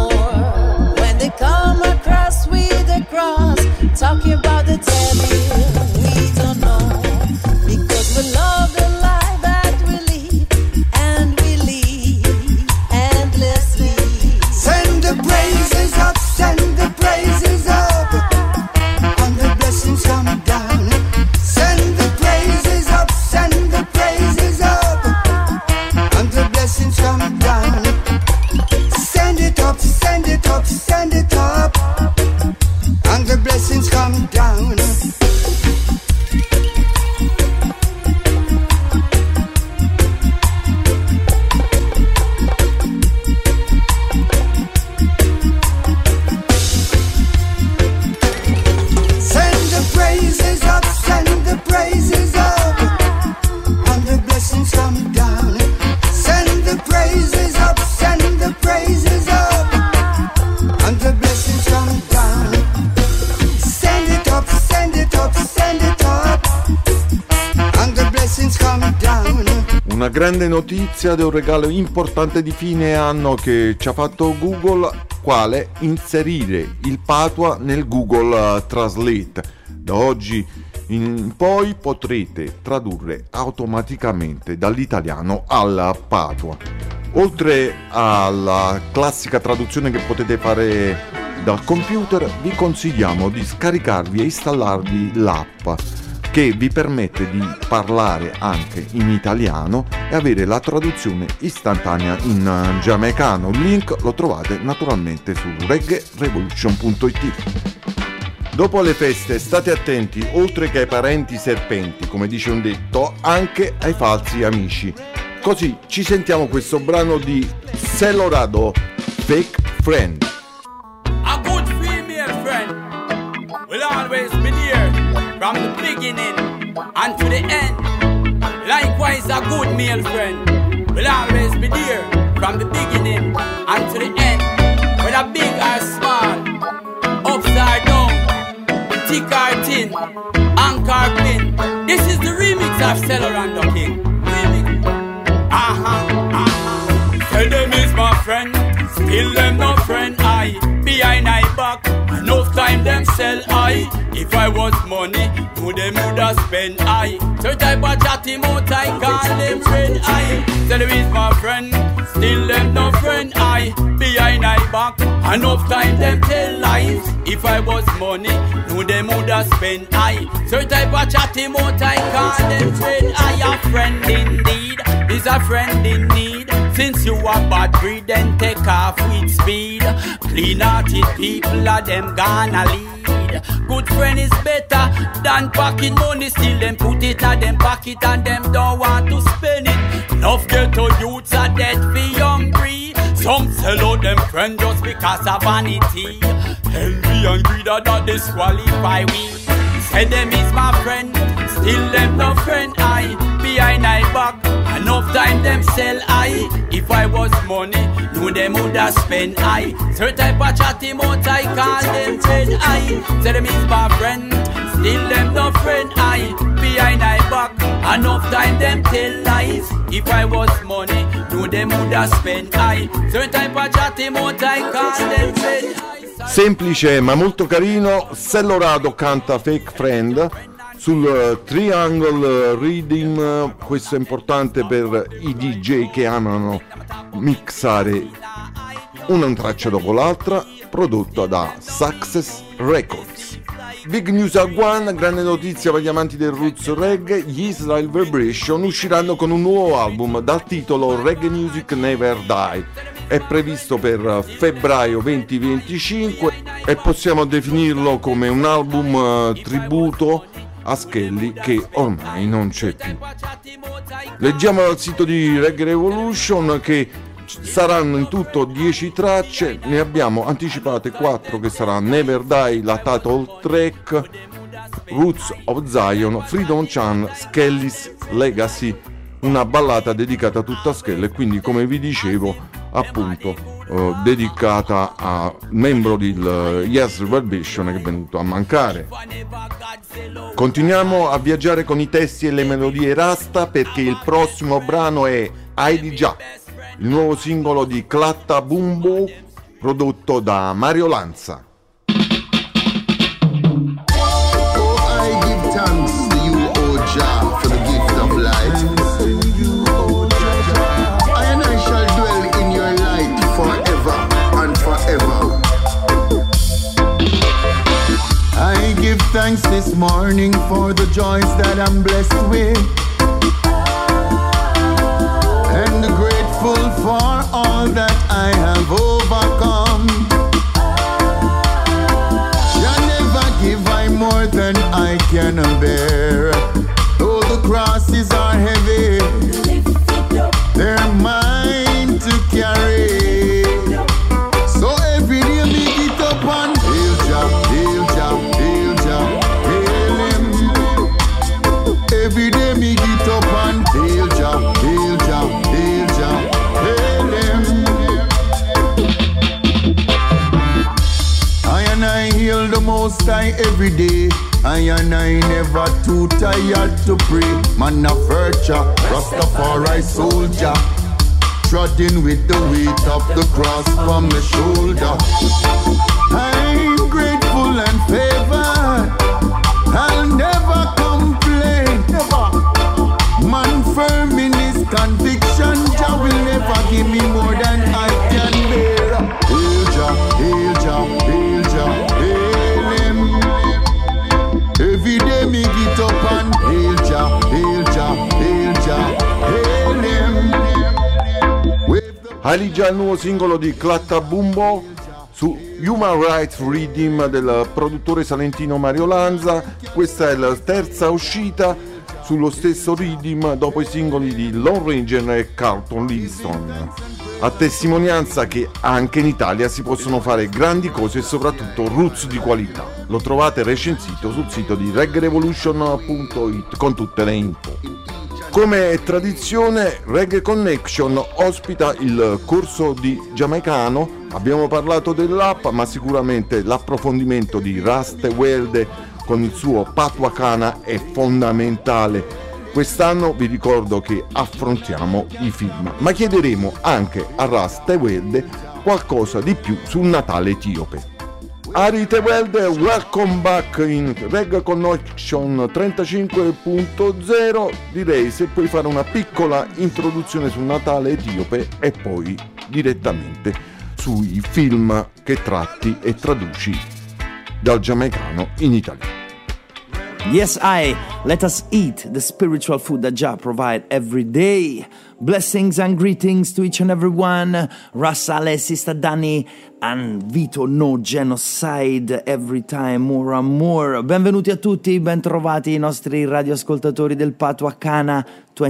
Talking about the devil, we don't know, because we love the life that we live, and we live endlessly. Send the praises up, send the praises up, and the blessings come down. Send the praises up, send the praises up, and the blessings come down. Send it up, send blessings come down. Send the praises up, send the praises up, and the blessings come down. Send the praises up, send the praises up, and the blessings come down. Send it up, send it up, send it up, and the blessings come down. Una grande notizia ed un regalo importante di fine anno che ci ha fatto Google, quale inserire il Patua nel Google Translate. Da oggi in poi potrete tradurre automaticamente dall'italiano al Patua. Oltre alla classica traduzione che potete fare dal computer, vi consigliamo di scaricarvi e installarvi l'app che vi permette di parlare anche in italiano e avere la traduzione istantanea in giamaicano. Il link lo trovate naturalmente su reggaerevolution.it. Dopo le feste state attenti, oltre che ai parenti serpenti, come dice un detto, anche ai falsi amici. Così ci sentiamo questo brano di Celorado, Fake Friend. A good female friend will always be there from the beginning and to the end. Likewise, a good male friend will always be there from the beginning and to the end. Whether big or small, upside down, thick or thin, anchor or pin. This is the remix of Celorando King. Remix. Tell them is my friend, still them no friend. I behind I back, enough time them sell I. If I was money, to them woulda spend I. So type of chatty mouth I call them friend I. Tell them is my friend, still them no friend I. Behind I back, enough time them tell lies. If I was money, to them woulda spend I. So type of chatty mouth I call them friend I. A friend indeed is a friend in need. Since you are bad breed, then take off with speed. Clean-hearted people are them gonna lead. Good friend is better than pocket money. Still them put it in them pocket and them don't want to spend it. Enough ghetto youths are dead for hungry. Some sell out them friend just because of vanity. Envy and greed are that disqualify we. Say them is my friend, still them no friend I. Behind I back, enough time them sell I. If I was money, no them woulda spend I. Certain type of chatty mouth I call them friend I. Say them is my friend, still them no friend I. Behind I back, enough time them tell lies. If I was money, no them woulda spend I. Certain type of chatty mouth I call them friend I. Semplice ma molto carino, Celorado canta Fake Friend sul Triangle Rhythm. Questo è importante per i DJ che amano mixare una traccia dopo l'altra, prodotta da Success Records. Big News a One, grande notizia per gli amanti del roots reggae: gli Israel Vibration usciranno con un nuovo album dal titolo Reggae Music Never Die. È previsto per febbraio 2025 e possiamo definirlo come un album tributo a Skelly che ormai non c'è più. Leggiamo dal sito di Reggae Revolution che saranno in tutto 10 tracce, ne abbiamo anticipate 4 che sarà Never Die, la title track, Roots of Zion, Freedom Chan, Skelly's Legacy, una ballata dedicata tutta a Skelly, quindi come vi dicevo appunto dedicata a membro del Yes Vibration che è venuto a mancare. Continuiamo a viaggiare con i testi e le melodie rasta perché il prossimo brano è Heidi Già, il nuovo singolo di Clatta Bumbo prodotto da Mario Lanza. Thanks this morning for the joys that I'm blessed with, and grateful for all that I have overcome. Shall never give I every day. I never too tired to pray. Man of virtue, Rastafari soldier, trotting with the weight of the cross from my shoulder. I'm grateful and favored, I'll never complain. Man firm in his conviction, Jah will never give me more than I can bear. Hail Jah, hail Jah, hail Jah, hail him. Every day me get up and hail Jah, hail Jah, hail Jah, hail him. Elijah, il nuovo singolo di Clatta Bumbo su Human Rights Rhythm del produttore salentino Mario Lanza. Questa è la terza uscita sullo stesso rhythm dopo i singoli di Lone Ranger e Carlton Livingston, a testimonianza che anche in Italia si possono fare grandi cose e soprattutto roots di qualità. Lo trovate recensito sul sito di reggaerevolution.it con tutte le info. Come è tradizione, Reggae Connection ospita il corso di giamaicano. Abbiamo parlato dell'app, ma sicuramente l'approfondimento di Ras Tewelde con il suo Patois Cana è fondamentale. Quest'anno vi ricordo che affrontiamo i film, ma chiederemo anche a Ras Tewelde qualcosa di più sul Natale etiope. Ari Tewelde, welcome back in Reggae Connection 35.0. Direi se puoi fare una piccola introduzione sul Natale etiope e poi direttamente sui film che tratti e traduci dal giamaicano in italiano. Yes, let us eat the spiritual food that Jah provide every day. Blessings and greetings to each and every one. Rasale, Sister Dani, and Vito No Genocide every time, more and more. Benvenuti a tutti, ben trovati i nostri radioascoltatori del Patois Cana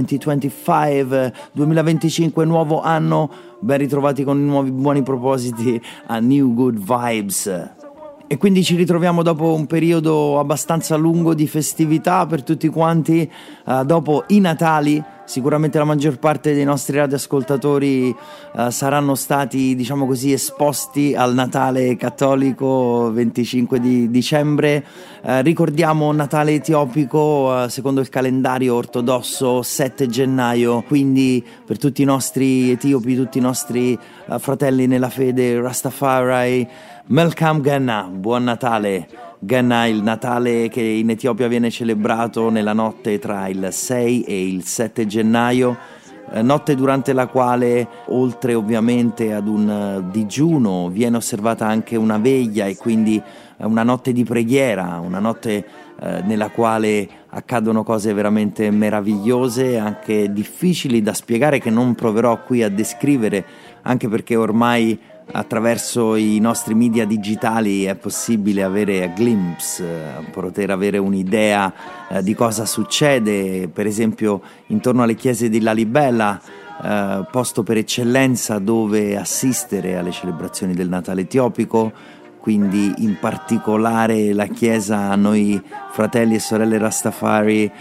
2025, nuovo anno. Ben ritrovati con i nuovi buoni propositi a New Good Vibes. E quindi ci ritroviamo dopo un periodo abbastanza lungo di festività per tutti quanti, dopo i Natali. Sicuramente la maggior parte dei nostri radioascoltatori saranno stati, diciamo così, esposti al Natale cattolico 25 di dicembre. Ricordiamo Natale etiopico secondo il calendario ortodosso 7 gennaio, quindi per tutti i nostri etiopi, tutti i nostri fratelli nella fede Rastafari, Melkam Ganna, buon Natale. Ganna, il Natale che in Etiopia viene celebrato nella notte tra il 6 e il 7 gennaio, notte durante la quale, oltre ovviamente ad un digiuno, viene osservata anche una veglia e quindi una notte di preghiera, una notte nella quale accadono cose veramente meravigliose, anche difficili da spiegare, che non proverò qui a descrivere, anche perché ormai attraverso i nostri media digitali è possibile avere a glimpse, poter avere un'idea di cosa succede, per esempio intorno alle chiese di Lalibela, posto per eccellenza dove assistere alle celebrazioni del Natale etiopico. Quindi in particolare la chiesa a noi fratelli e sorelle Rastafari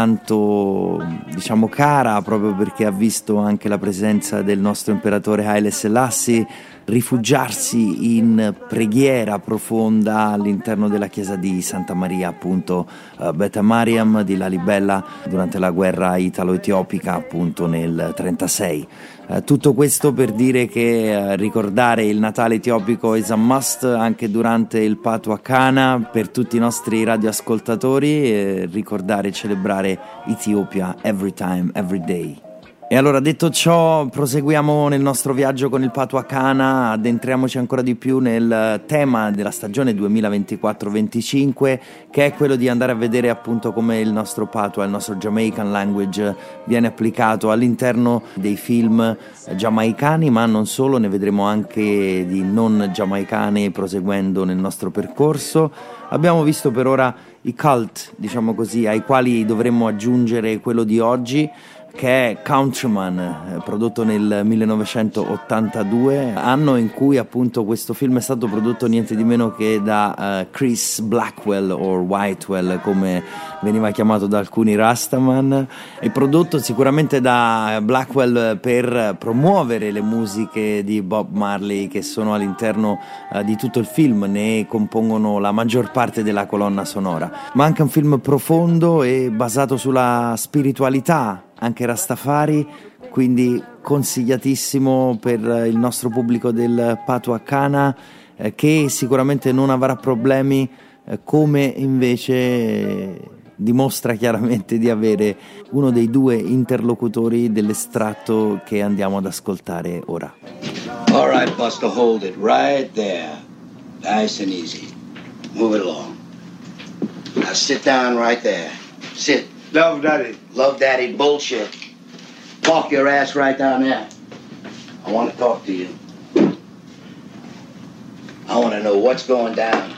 tanto, diciamo, cara, proprio perché ha visto anche la presenza del nostro imperatore Haile Selassie rifugiarsi in preghiera profonda all'interno della chiesa di Santa Maria, appunto Beta Mariam di Lalibela, durante la guerra italo-etiopica, appunto nel 36. Tutto questo per dire che ricordare il Natale etiopico is a must anche durante il Patois Cana per tutti i nostri radioascoltatori, ricordare e celebrare Ethiopia every time, every day. E allora, detto ciò, proseguiamo nel nostro viaggio con il Patois Cana, addentriamoci ancora di più nel tema della stagione 2024-25, che è quello di andare a vedere appunto come il nostro Patois, il nostro Jamaican language viene applicato all'interno dei film giamaicani, ma non solo, ne vedremo anche di non giamaicani proseguendo nel nostro percorso. Abbiamo visto per ora i cult, diciamo così, ai quali dovremmo aggiungere quello di oggi, che è Countryman, prodotto nel 1982, anno in cui appunto questo film è stato prodotto niente di meno che da Chris Blackwell o Whitewell, come veniva chiamato da alcuni Rastaman, e prodotto sicuramente da Blackwell per promuovere le musiche di Bob Marley che sono all'interno di tutto il film, ne compongono la maggior parte della colonna sonora, ma anche un film profondo e basato sulla spiritualità, anche Rastafari, quindi consigliatissimo per il nostro pubblico del Patu Akana, che sicuramente non avrà problemi, come invece dimostra chiaramente di avere uno dei due interlocutori dell'estratto che andiamo ad ascoltare ora. All right, Buster, hold it right there. Nice and easy. Move it along. Now sit down right there. Sit. Love Daddy. Love Daddy bullshit. Walk your ass right down there. I want to talk to you. I want to know what's going down.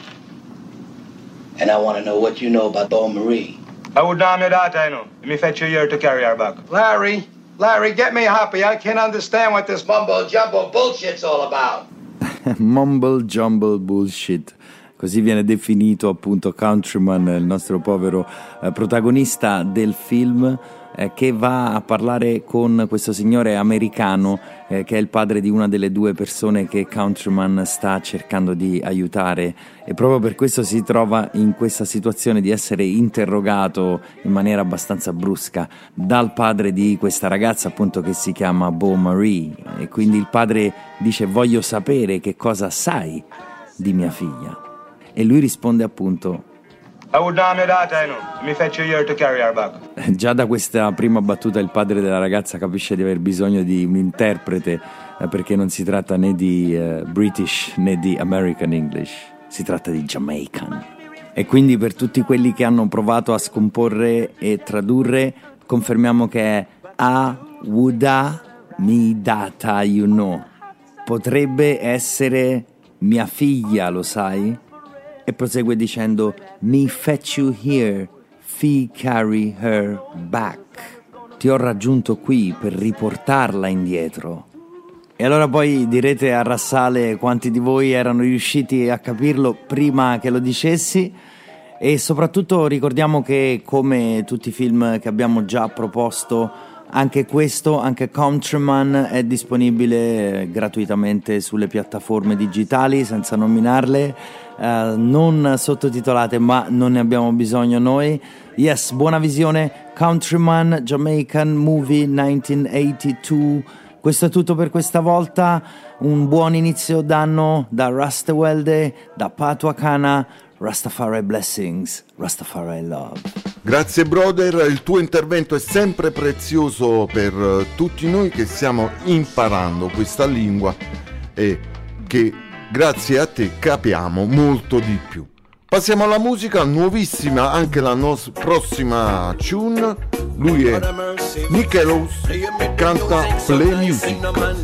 And I want to know what you know about Bo Marie. I would not know that, I know. Let me fetch you here to carry her back. Larry, get me happy. I can't understand what this mumbo jumbo bullshit's all about. Mumble jumble bullshit. Così viene definito appunto Countryman, il nostro povero protagonista del film, che va a parlare con questo signore americano che è il padre di una delle due persone che Countryman sta cercando di aiutare, e proprio per questo si trova in questa situazione di essere interrogato in maniera abbastanza brusca dal padre di questa ragazza appunto che si chiama Bo Marie, e quindi il padre dice: voglio sapere che cosa sai di mia figlia. E lui risponde appunto: I would not know that, I know. Let me fetch you here to carry her back. Già da questa prima battuta il padre della ragazza capisce di aver bisogno di un interprete, perché non si tratta né di British né di American English, si tratta di Jamaican. E quindi per tutti quelli che hanno provato a scomporre e tradurre, confermiamo che è A Wuda Mi Data You Know. Potrebbe essere mia figlia, lo sai? E prosegue dicendo: me fetch you here, fee carry her back. Ti ho raggiunto qui per riportarla indietro. E allora poi direte a Rassale quanti di voi erano riusciti a capirlo prima che lo dicessi, e soprattutto ricordiamo che, come tutti i film che abbiamo già proposto, anche questo, anche Countryman, è disponibile gratuitamente sulle piattaforme digitali, senza nominarle, non sottotitolate, ma non ne abbiamo bisogno noi. Yes, buona visione. Countryman, Jamaican Movie 1982. Questo è tutto per questa volta. Un buon inizio d'anno da Rastawelde, da Patu Akana. Rastafari blessings, Rastafari love. Grazie brother, il tuo intervento è sempre prezioso per tutti noi che stiamo imparando questa lingua e che grazie a te capiamo molto di più. Passiamo alla musica, nuovissima anche la nostra prossima tune. Lui è Michelos e canta Play Music.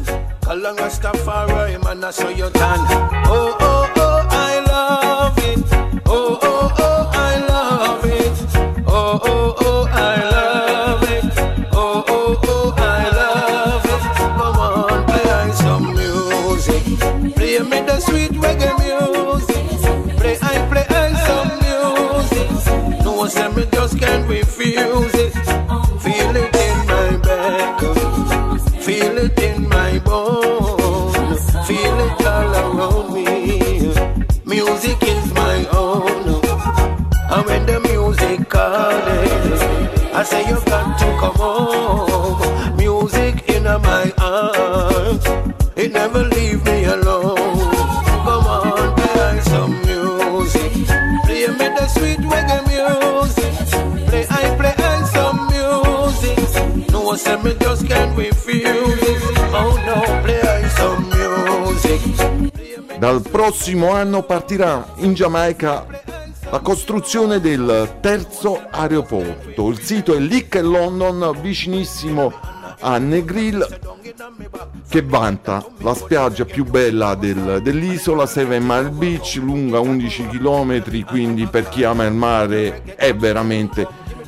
Oh, oh, oh, I love it. Oh, oh, oh, I love it. Oh, oh, oh, I love it. Come on, play some music. Play me the sweet reggae music. Play some music. No one said me just can't refuse it. Feel it in my back. Feel it in my bone. Feel it all around me. Music is my own. And when the music calls, I say you got to come home. Music in my arms, it never leave me alone. Come on, play some music. Play me the sweet reggae music. Play some music. No one said me just can't refuse it. Oh no, play some music. Dal prossimo anno partirà in Giamaica la costruzione del terzo aeroporto. Il sito è Lick London, vicinissimo a Negril, che vanta la spiaggia più bella dell'isola, 7 Mile Beach, lunga 11 km, quindi per chi ama il mare è veramente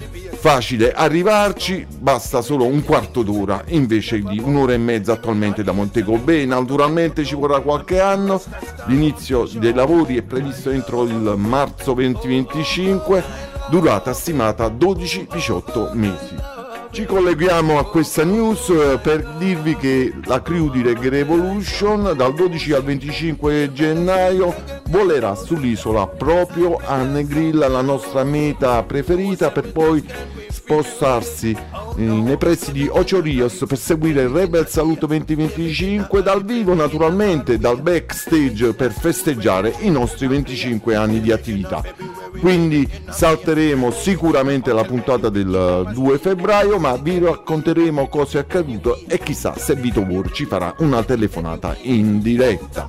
facile arrivarci, basta solo un quarto d'ora invece di un'ora e mezza attualmente da Montego Bay. Naturalmente ci vorrà qualche anno, l'inizio dei lavori è previsto entro il marzo 2025, durata stimata 12-18 mesi. Ci colleghiamo a questa news per dirvi che la crew di Reggae Revolution dal 12 al 25 gennaio volerà sull'isola proprio a Negril, la nostra meta preferita, per poi spostarsi nei pressi di Ocho Rios per seguire il Rebel Salute 2025 dal vivo, naturalmente dal backstage, per festeggiare i nostri 25 anni di attività. Quindi salteremo sicuramente la puntata del 2 febbraio, ma vi racconteremo cosa è accaduto e chissà se Vito War ci farà una telefonata in diretta.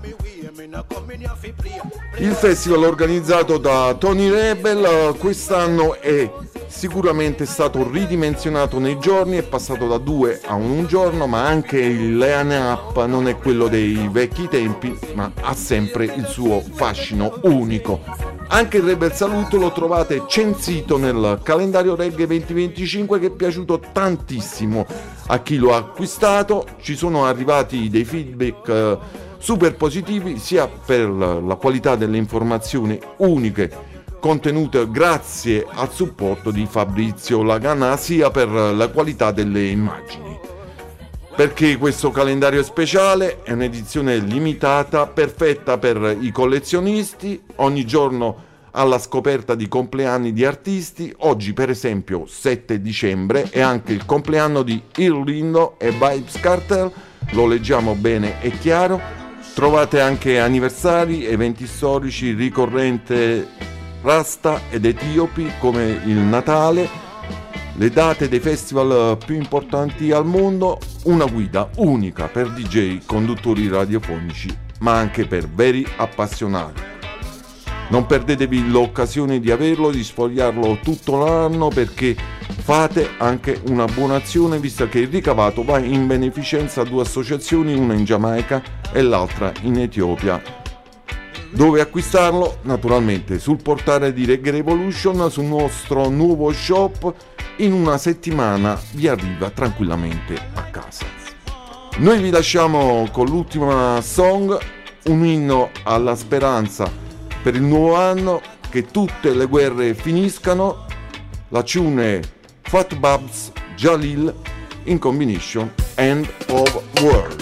Il festival organizzato da Tony Rebel quest'anno è sicuramente stato ridimensionato nei giorni, è passato da 2 a 1 giorno, ma anche il line-up non è quello dei vecchi tempi, ma ha sempre il suo fascino unico. Anche il Rebel Salute lo trovate censito nel calendario Reggae 2025, che è piaciuto tantissimo a chi lo ha acquistato. Ci sono arrivati dei feedback super positivi sia per la qualità delle informazioni uniche contenute grazie al supporto di Fabrizio Lagana, sia per la qualità delle immagini. Perché questo calendario è speciale, è un'edizione limitata, perfetta per i collezionisti, ogni giorno alla scoperta di compleanni di artisti. Oggi per esempio 7 dicembre è anche il compleanno di Il Lindo e Vybz Kartel, lo leggiamo bene e chiaro. Trovate anche anniversari, eventi storici, ricorrente Rasta ed etiopi come il Natale, le date dei festival più importanti al mondo, una guida unica per DJ, conduttori radiofonici, ma anche per veri appassionati. Non perdetevi l'occasione di averlo, di sfogliarlo tutto l'anno, perché fate anche una buona azione, visto che il ricavato va in beneficenza a 2 associazioni, una in Giamaica e l'altra in Etiopia. Dove acquistarlo? Naturalmente sul portale di Reggae Revolution, sul nostro nuovo shop. In una settimana vi arriva tranquillamente a casa. Noi vi lasciamo con l'ultima song, un inno alla speranza per il nuovo anno, che tutte le guerre finiscano. La tune Fat Babs Jalil in combination End of World.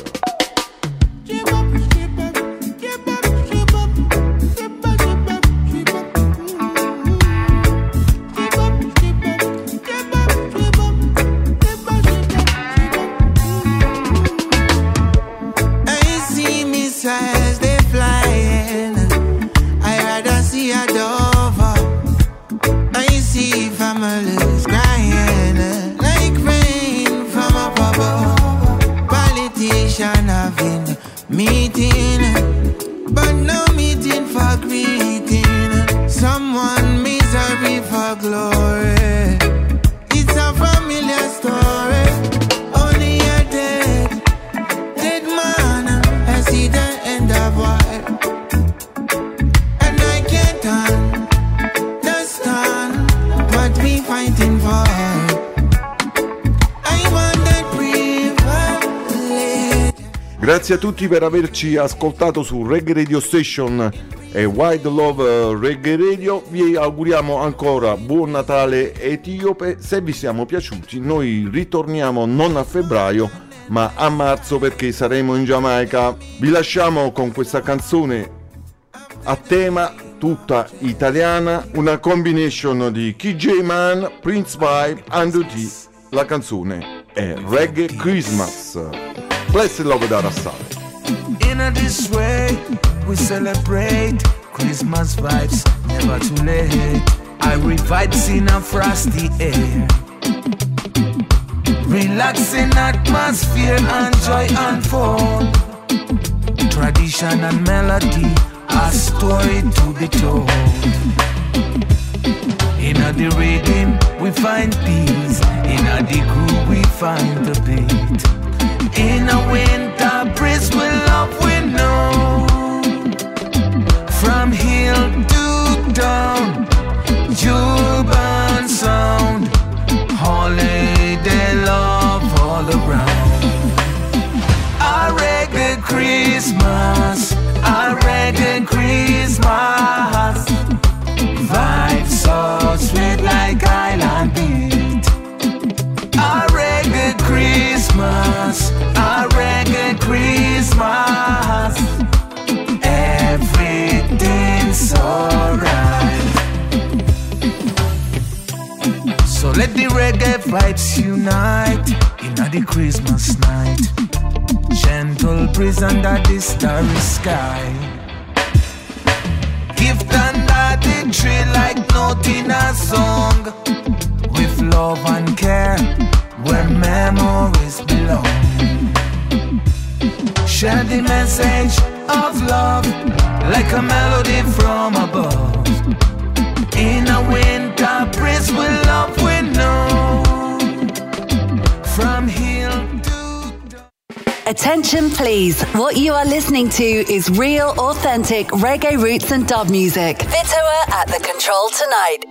Meeting, but no meeting for greeting. Someone misery for glory. It's a familiar story. Only a dead man has seen the end of war. And I can't understand what we fighting for. Grazie a tutti per averci ascoltato su Reggae Radio Station e Wide Love Reggae Radio. Vi auguriamo ancora buon Natale etiope. Se vi siamo piaciuti, noi ritorniamo non a febbraio ma a marzo, perché saremo in Giamaica. Vi lasciamo con questa canzone a tema tutta italiana, una combination di KJ Man, Prince Vibe, Andrew T. La canzone è Reggae Christmas. Blessed love da Rassale. In this way we celebrate Christmas vibes, never too late. Irie vibes in a frosty air, relaxing atmosphere and joy unfold. Tradition and melody, a story to be told. In the rhythm we find peace, in the groove we find the beat. In a winter breeze we love we know. From hill to down, Juban sound. So let the reggae vibes unite in the Christmas night. Gentle breeze under the starry sky. Gift under the tree like note in a song. With love and care where memories belong. Share the message of love like a melody from above. In a winter breeze with love we know. From hill to Attention please, what you are listening to is real, authentic reggae roots and dub music. Vitoa at the control tonight.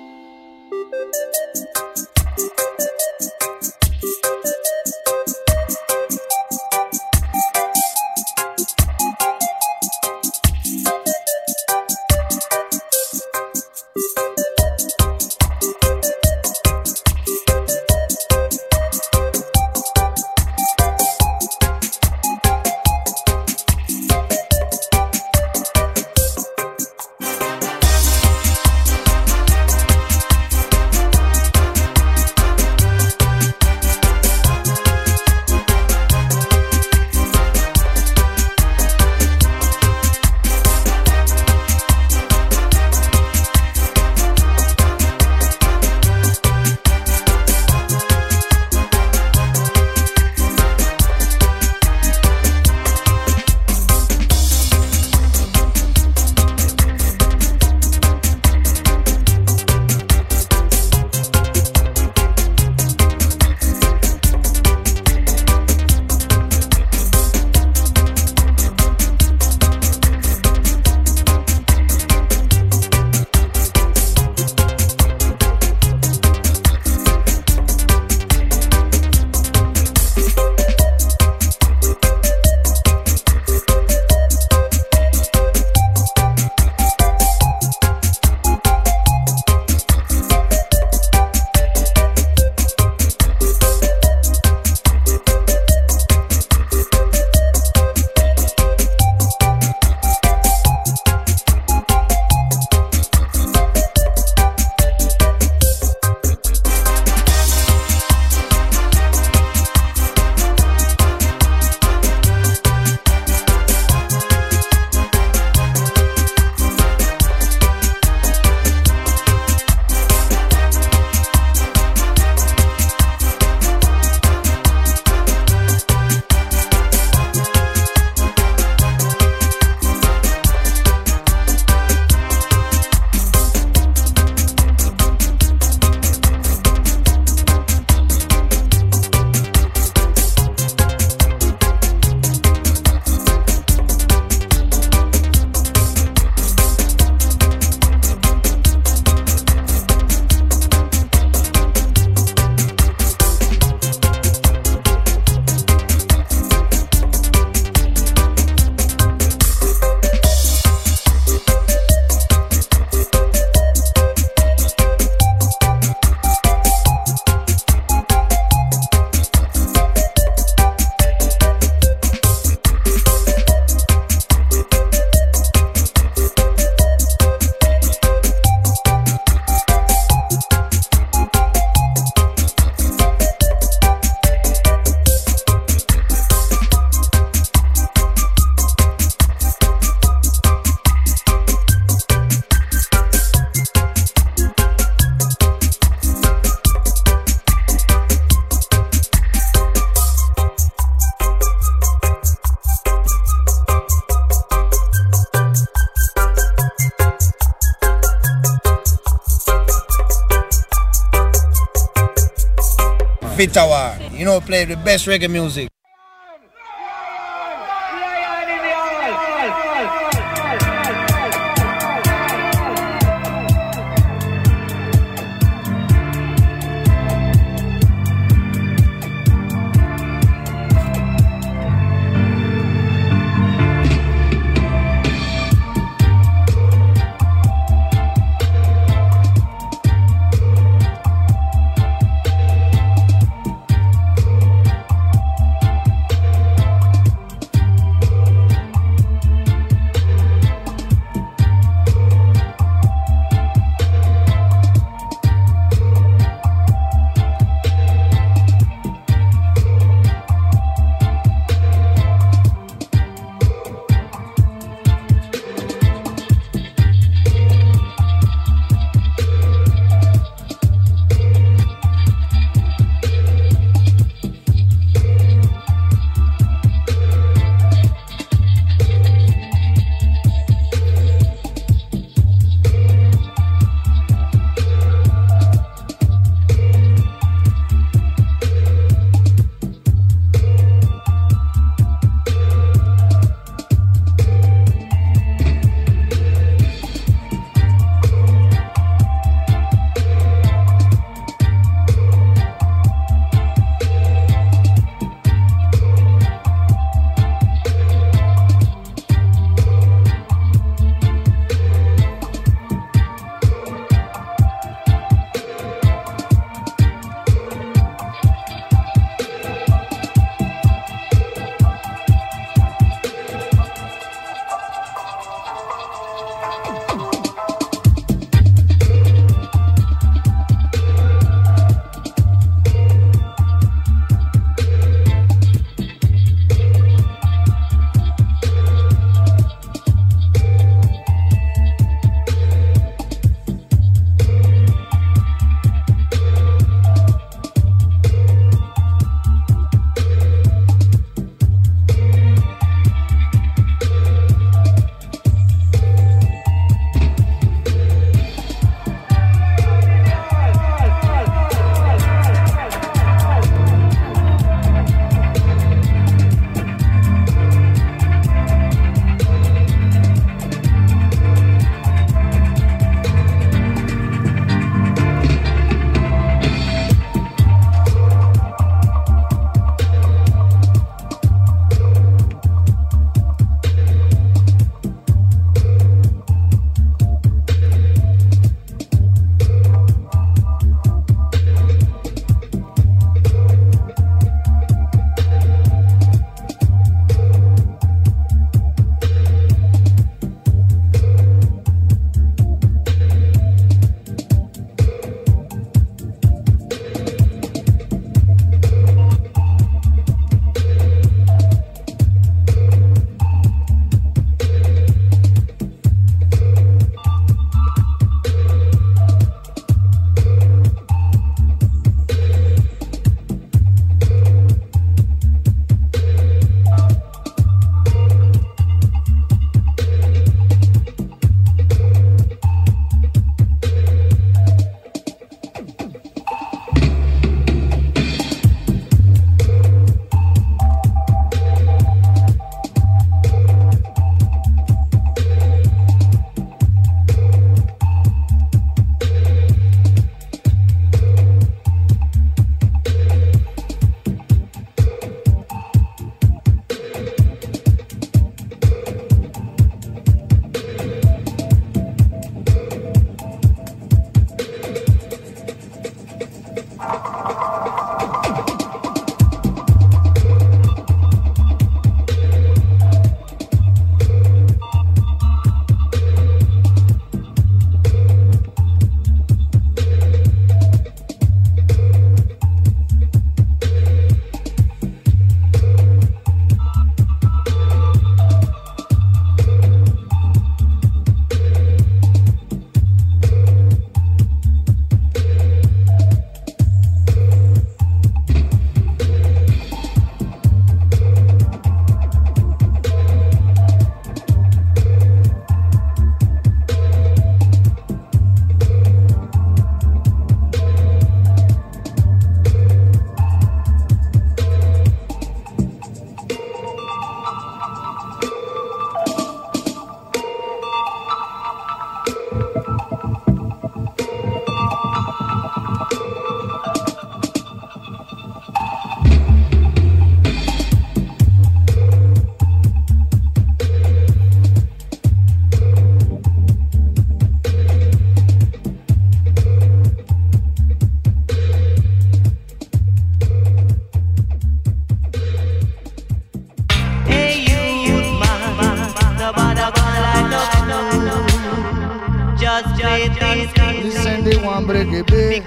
Vitoa, you know, play the best reggae music.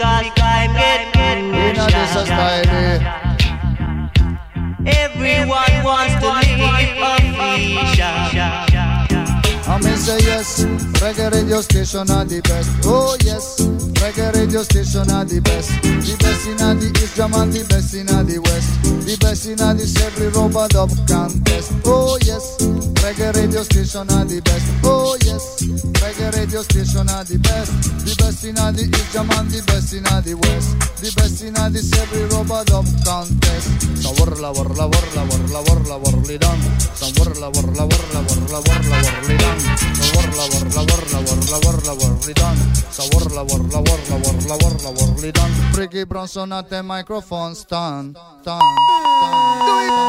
because time get precious. Everyone wants to live official. I may say yes, reggae radio station are the best. Oh yes, reggae radio station are the best. The best in the East Jam and the best in the West. The best in the every rubber dub contest. Oh yes, reggae radio station are the best. Oh yes, reggae radio station are the best. The best in the East Jam and the best in the West. The best in the every rubber dub contest. So warla warla warla warla warla warli done. So warla warla warla warla warla warli done. So warla warla warla warla warla warli done. So warla warla warla warla warla warli done. Ricky Bronson at the microphone stand.